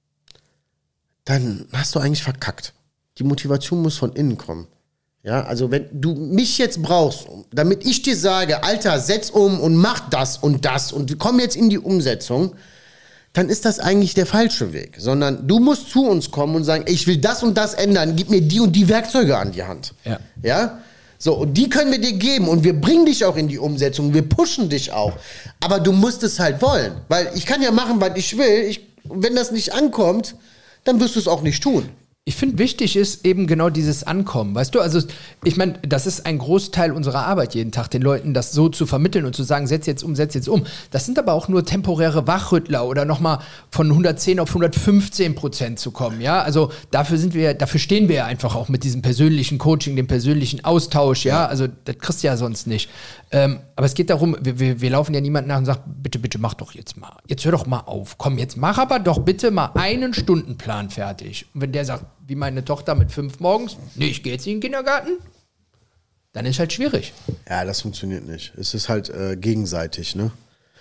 B: dann hast du eigentlich verkackt. Die Motivation muss von innen kommen. Ja, also wenn du mich jetzt brauchst, damit ich dir sage, Alter, setz um und mach das und komm jetzt in die Umsetzung, dann ist das eigentlich der falsche Weg. Sondern du musst zu uns kommen und sagen, ich will das und das ändern, gib mir die und die Werkzeuge an die Hand.
A: Ja.
B: Ja? So, und die können wir dir geben und wir bringen dich auch in die Umsetzung, wir pushen dich auch. Aber du musst es halt wollen. Weil ich kann ja machen, was ich will. Wenn das nicht ankommt, dann wirst du es auch nicht tun.
A: Ich finde, wichtig ist eben genau dieses Ankommen, weißt du? Also ich meine, das ist ein Großteil unserer Arbeit jeden Tag, den Leuten das so zu vermitteln und zu sagen, setz jetzt um. Das sind aber auch nur temporäre Wachrüttler oder nochmal von 110 auf 115% zu kommen, ja? Also dafür stehen wir ja einfach auch mit diesem persönlichen Coaching, dem persönlichen Austausch, ja? Also das kriegst du ja sonst nicht. Aber es geht darum, wir laufen ja niemanden nach und sagen, bitte mach doch jetzt mal. Jetzt hör doch mal auf. Komm, jetzt mach aber doch bitte mal einen Stundenplan fertig. Und wenn der sagt, wie meine Tochter mit 5 morgens, nee, ich gehe jetzt in den Kindergarten, dann ist halt schwierig.
B: Ja, das funktioniert nicht. Es ist halt gegenseitig, ne?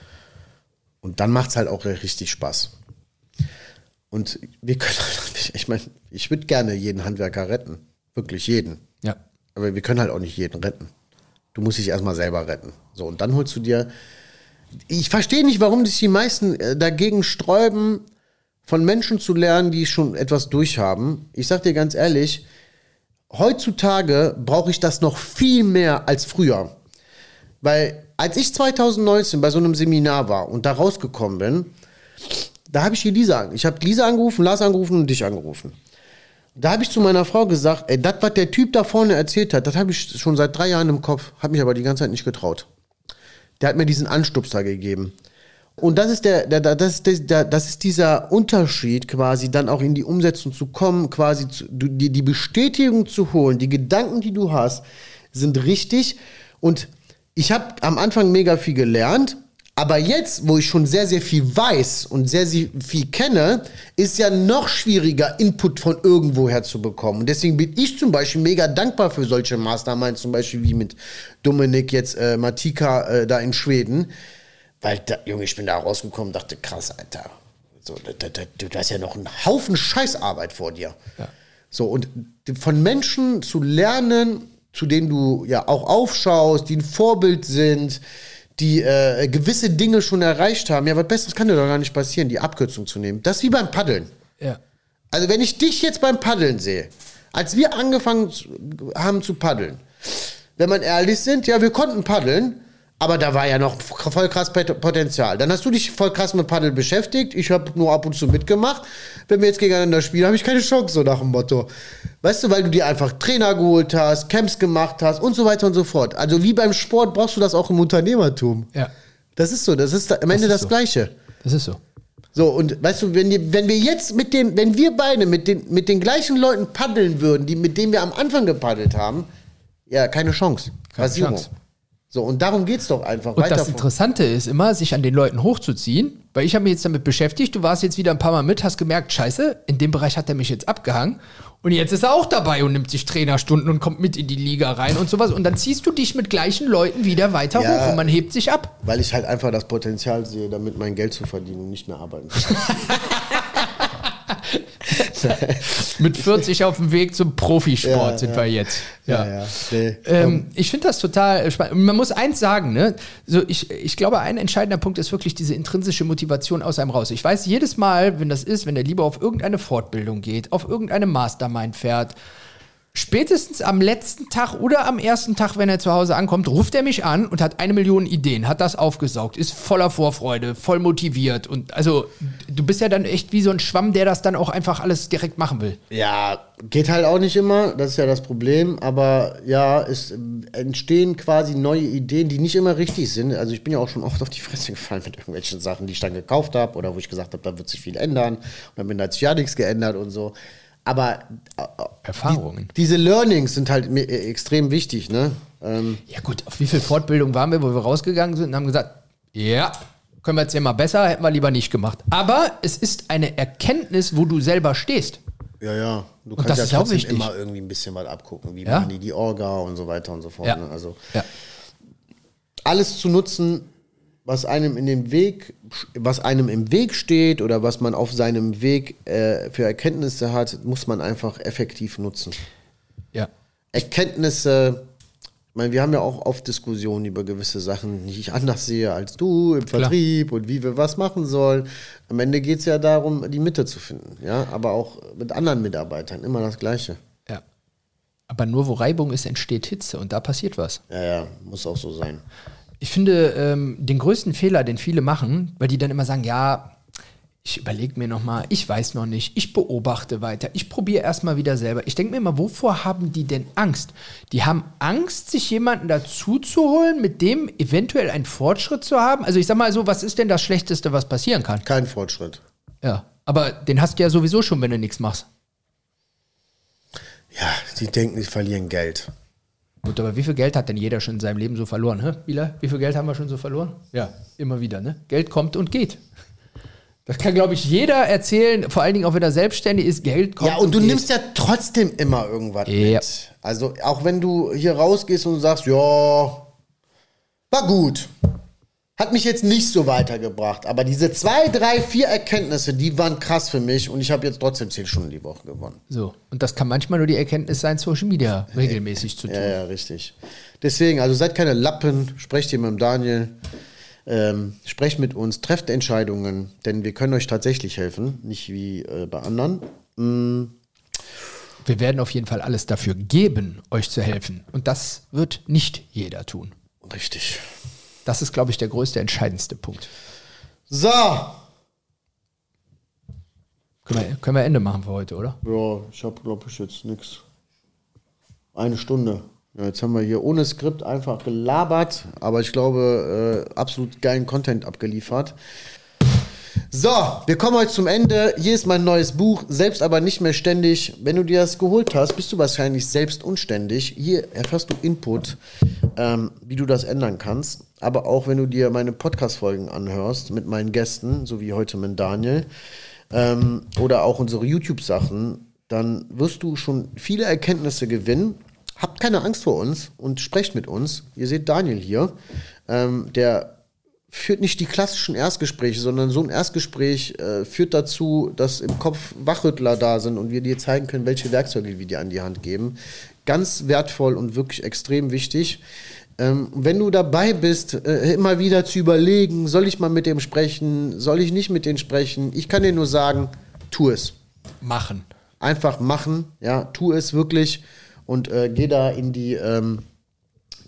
B: Und dann macht es halt auch richtig Spaß. Und wir können, ich meine, ich würde gerne jeden Handwerker retten. Wirklich jeden.
A: Ja.
B: Aber wir können halt auch nicht jeden retten. Du musst dich erstmal selber retten. So, und dann holst du dir. Ich verstehe nicht, warum sich die meisten dagegen sträuben, von Menschen zu lernen, die schon etwas durchhaben. Ich sag dir ganz ehrlich, heutzutage brauche ich das noch viel mehr als früher. Weil als ich 2019 bei so einem Seminar war und da rausgekommen bin, da habe ich Lisa angerufen, Lars angerufen und dich angerufen. Da habe ich zu meiner Frau gesagt, ey, das, was der Typ da vorne erzählt hat, das habe ich schon seit 3 Jahren im Kopf, habe mich aber die ganze Zeit nicht getraut. Der hat mir diesen Anstupser gegeben. Und das ist dieser Unterschied, quasi dann auch in die Umsetzung zu kommen, quasi die Bestätigung zu holen, die Gedanken, die du hast, sind richtig. Und ich habe am Anfang mega viel gelernt, aber jetzt, wo ich schon sehr, sehr viel weiß und sehr, sehr viel kenne, ist ja noch schwieriger, Input von irgendwoher zu bekommen. Und deswegen bin ich zum Beispiel mega dankbar für solche Masterminds, zum Beispiel wie mit Dominik jetzt Matika da in Schweden. Weil, Junge, ich bin da rausgekommen und dachte, krass, Alter, so, du hast ja noch einen Haufen Scheißarbeit vor dir. Ja. So, und von Menschen zu lernen, zu denen du ja auch aufschaust, die ein Vorbild sind, die gewisse Dinge schon erreicht haben, ja, was Besseres kann dir doch gar nicht passieren, die Abkürzung zu nehmen. Das ist wie beim Paddeln. Ja. Also, wenn ich dich jetzt beim Paddeln sehe, als wir angefangen haben zu paddeln, wenn man ehrlich sind, ja, wir konnten paddeln, Aber da war ja noch voll krass Potenzial. Dann hast du dich voll krass mit Paddel beschäftigt. Ich habe nur ab und zu mitgemacht. Wenn wir jetzt gegeneinander spielen, habe ich keine Chance, so nach dem Motto. Weißt du, weil du dir einfach Trainer geholt hast, Camps gemacht hast und so weiter und so fort. Also wie beim Sport brauchst du das auch im Unternehmertum.
A: Ja.
B: Das ist so, das ist am Ende das Gleiche.
A: Das ist so.
B: So, und weißt du, wenn wir jetzt wenn wir beide mit den gleichen Leuten paddeln würden, mit denen wir am Anfang gepaddelt haben, ja, keine Chance.
A: Keine Chance.
B: So, und darum geht's doch einfach.
A: Und das Interessante ist immer, sich an den Leuten hochzuziehen, weil ich habe mich jetzt damit beschäftigt, du warst jetzt wieder ein paar Mal mit, hast gemerkt, scheiße, in dem Bereich hat er mich jetzt abgehangen und jetzt ist er auch dabei und nimmt sich Trainerstunden und kommt mit in die Liga rein und sowas und dann ziehst du dich mit gleichen Leuten wieder weiter hoch und man hebt sich ab.
B: Weil ich halt einfach das Potenzial sehe, damit mein Geld zu verdienen und nicht mehr arbeiten.
A: Mit 40 auf dem Weg zum Profisport sind wir jetzt. Ja. Nee, ich finde das total spannend. Man muss eins sagen, ne? So, ich glaube, ein entscheidender Punkt ist wirklich diese intrinsische Motivation aus einem raus. Ich weiß jedes Mal, wenn der lieber auf irgendeine Fortbildung geht, auf irgendeine Mastermind fährt, spätestens am letzten Tag oder am ersten Tag, wenn er zu Hause ankommt, ruft er mich an und hat 1 Million Ideen, hat das aufgesaugt, ist voller Vorfreude, voll motiviert. Und also, du bist ja dann echt wie so ein Schwamm, der das dann auch einfach alles direkt machen will.
B: Ja, geht halt auch nicht immer, das ist ja das Problem. Aber ja, es entstehen quasi neue Ideen, die nicht immer richtig sind. Also ich bin ja auch schon oft auf die Fresse gefallen mit irgendwelchen Sachen, die ich dann gekauft habe oder wo ich gesagt habe, da wird sich viel ändern. Und dann hat sich ja nichts geändert und so. Aber
A: Erfahrungen.
B: Diese Learnings sind halt extrem wichtig, ne?
A: Ja gut, auf wie viel Fortbildung waren wir, wo wir rausgegangen sind und haben gesagt, ja, können wir jetzt ja mal besser, hätten wir lieber nicht gemacht. Aber es ist eine Erkenntnis, wo du selber stehst.
B: Ja. Du
A: und
B: kannst
A: das
B: ja
A: ist
B: trotzdem immer irgendwie ein bisschen was abgucken, wie machen die Orga und so weiter und so fort.
A: Ja.
B: Ne? Also alles zu nutzen, was einem im Weg steht oder was man auf seinem Weg für Erkenntnisse hat, muss man einfach effektiv nutzen.
A: Ja.
B: Erkenntnisse, ich meine, wir haben ja auch oft Diskussionen über gewisse Sachen, die ich anders sehe als du im Vertrieb und wie wir was machen sollen. Am Ende geht es ja darum, die Mitte zu finden, ja, aber auch mit anderen Mitarbeitern, immer das Gleiche.
A: Ja. Aber nur wo Reibung ist, entsteht Hitze und da passiert was.
B: Ja, muss auch so sein.
A: Ich finde, den größten Fehler, den viele machen, weil die dann immer sagen, ja, ich überlege mir nochmal, ich weiß noch nicht, ich beobachte weiter, ich probiere erstmal wieder selber. Ich denke mir immer, wovor haben die denn Angst? Die haben Angst, sich jemanden dazu zu holen, mit dem eventuell einen Fortschritt zu haben. Also ich sag mal so, was ist denn das Schlechteste, was passieren kann?
B: Kein Fortschritt.
A: Ja, aber den hast du ja sowieso schon, wenn du nichts machst.
B: Ja, die denken, die verlieren Geld.
A: Gut, aber wie viel Geld hat denn jeder schon in seinem Leben so verloren? Hä? Bila, wie viel Geld haben wir schon so verloren? Ja, immer wieder, ne? Geld kommt und geht. Das kann, glaube ich, jeder erzählen, vor allen Dingen auch wenn er selbstständig ist, Geld kommt.
B: Ja, und du nimmst ja trotzdem immer irgendwas mit. Also auch wenn du hier rausgehst und sagst, ja, war gut. Hat mich jetzt nicht so weitergebracht. Aber diese 2, 3, 4 Erkenntnisse, die waren krass für mich und ich habe jetzt trotzdem 10 Stunden die Woche gewonnen.
A: So, und das kann manchmal nur die Erkenntnis sein, Social Media regelmäßig zu tun.
B: Ja, richtig. Deswegen, also seid keine Lappen, sprecht hier mit dem Daniel, sprecht mit uns, trefft Entscheidungen, denn wir können euch tatsächlich helfen, nicht wie bei anderen.
A: Wir werden auf jeden Fall alles dafür geben, euch zu helfen. Und das wird nicht jeder tun.
B: Richtig.
A: Das ist, glaube ich, der größte, entscheidendste Punkt.
B: So.
A: Können wir Ende machen für heute, oder?
B: Ja, ich habe, glaube ich, jetzt nichts. 1 Stunde. Ja, jetzt haben wir hier ohne Skript einfach gelabert, aber ich glaube, absolut geilen Content abgeliefert. So, wir kommen heute zum Ende. Hier ist mein neues Buch, Selbst aber nicht mehr ständig. Wenn du dir das geholt hast, bist du wahrscheinlich selbst unständig. Hier erfährst du Input, wie du das ändern kannst. Aber auch wenn du dir meine Podcast-Folgen anhörst mit meinen Gästen, so wie heute mit Daniel, oder auch unsere YouTube-Sachen, dann wirst du schon viele Erkenntnisse gewinnen. Habt keine Angst vor uns und sprecht mit uns. Ihr seht Daniel hier, der führt nicht die klassischen Erstgespräche, sondern so ein Erstgespräch führt dazu, dass im Kopf Wachrüttler da sind und wir dir zeigen können, welche Werkzeuge wir dir an die Hand geben. Ganz wertvoll und wirklich extrem wichtig. Wenn du dabei bist, immer wieder zu überlegen, soll ich mal mit dem sprechen, soll ich nicht mit dem sprechen? Ich kann dir nur sagen, tu es.
A: Machen.
B: Einfach machen, ja, tu es wirklich und geh da in die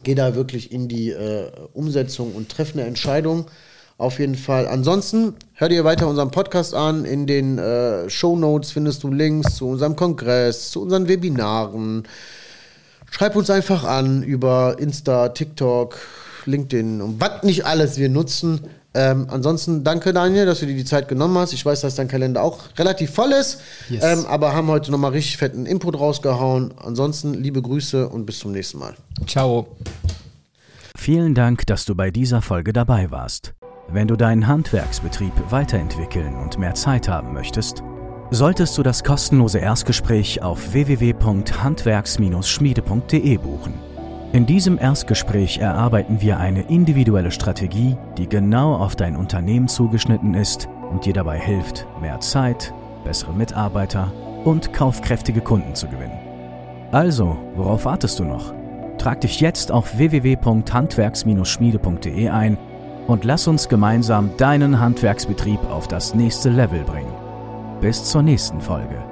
B: Geh da wirklich in die Umsetzung und treff eine Entscheidung. Auf jeden Fall. Ansonsten hör dir weiter unseren Podcast an. In den Shownotes findest du Links zu unserem Kongress, zu unseren Webinaren. Schreib uns einfach an über Insta, TikTok, LinkedIn und was nicht alles wir nutzen. Ansonsten danke, Daniel, dass du dir die Zeit genommen hast. Ich weiß, dass dein Kalender auch relativ voll ist, yes. Aber haben heute nochmal richtig fetten Input rausgehauen. Ansonsten liebe Grüße und bis zum nächsten Mal.
A: Ciao.
C: Vielen Dank, dass du bei dieser Folge dabei warst. Wenn du deinen Handwerksbetrieb weiterentwickeln und mehr Zeit haben möchtest, solltest du das kostenlose Erstgespräch auf www.handwerks-schmiede.de buchen. In diesem Erstgespräch erarbeiten wir eine individuelle Strategie, die genau auf dein Unternehmen zugeschnitten ist und dir dabei hilft, mehr Zeit, bessere Mitarbeiter und kaufkräftige Kunden zu gewinnen. Also, worauf wartest du noch? Trag dich jetzt auf www.handwerks-schmiede.de ein und lass uns gemeinsam deinen Handwerksbetrieb auf das nächste Level bringen. Bis zur nächsten Folge.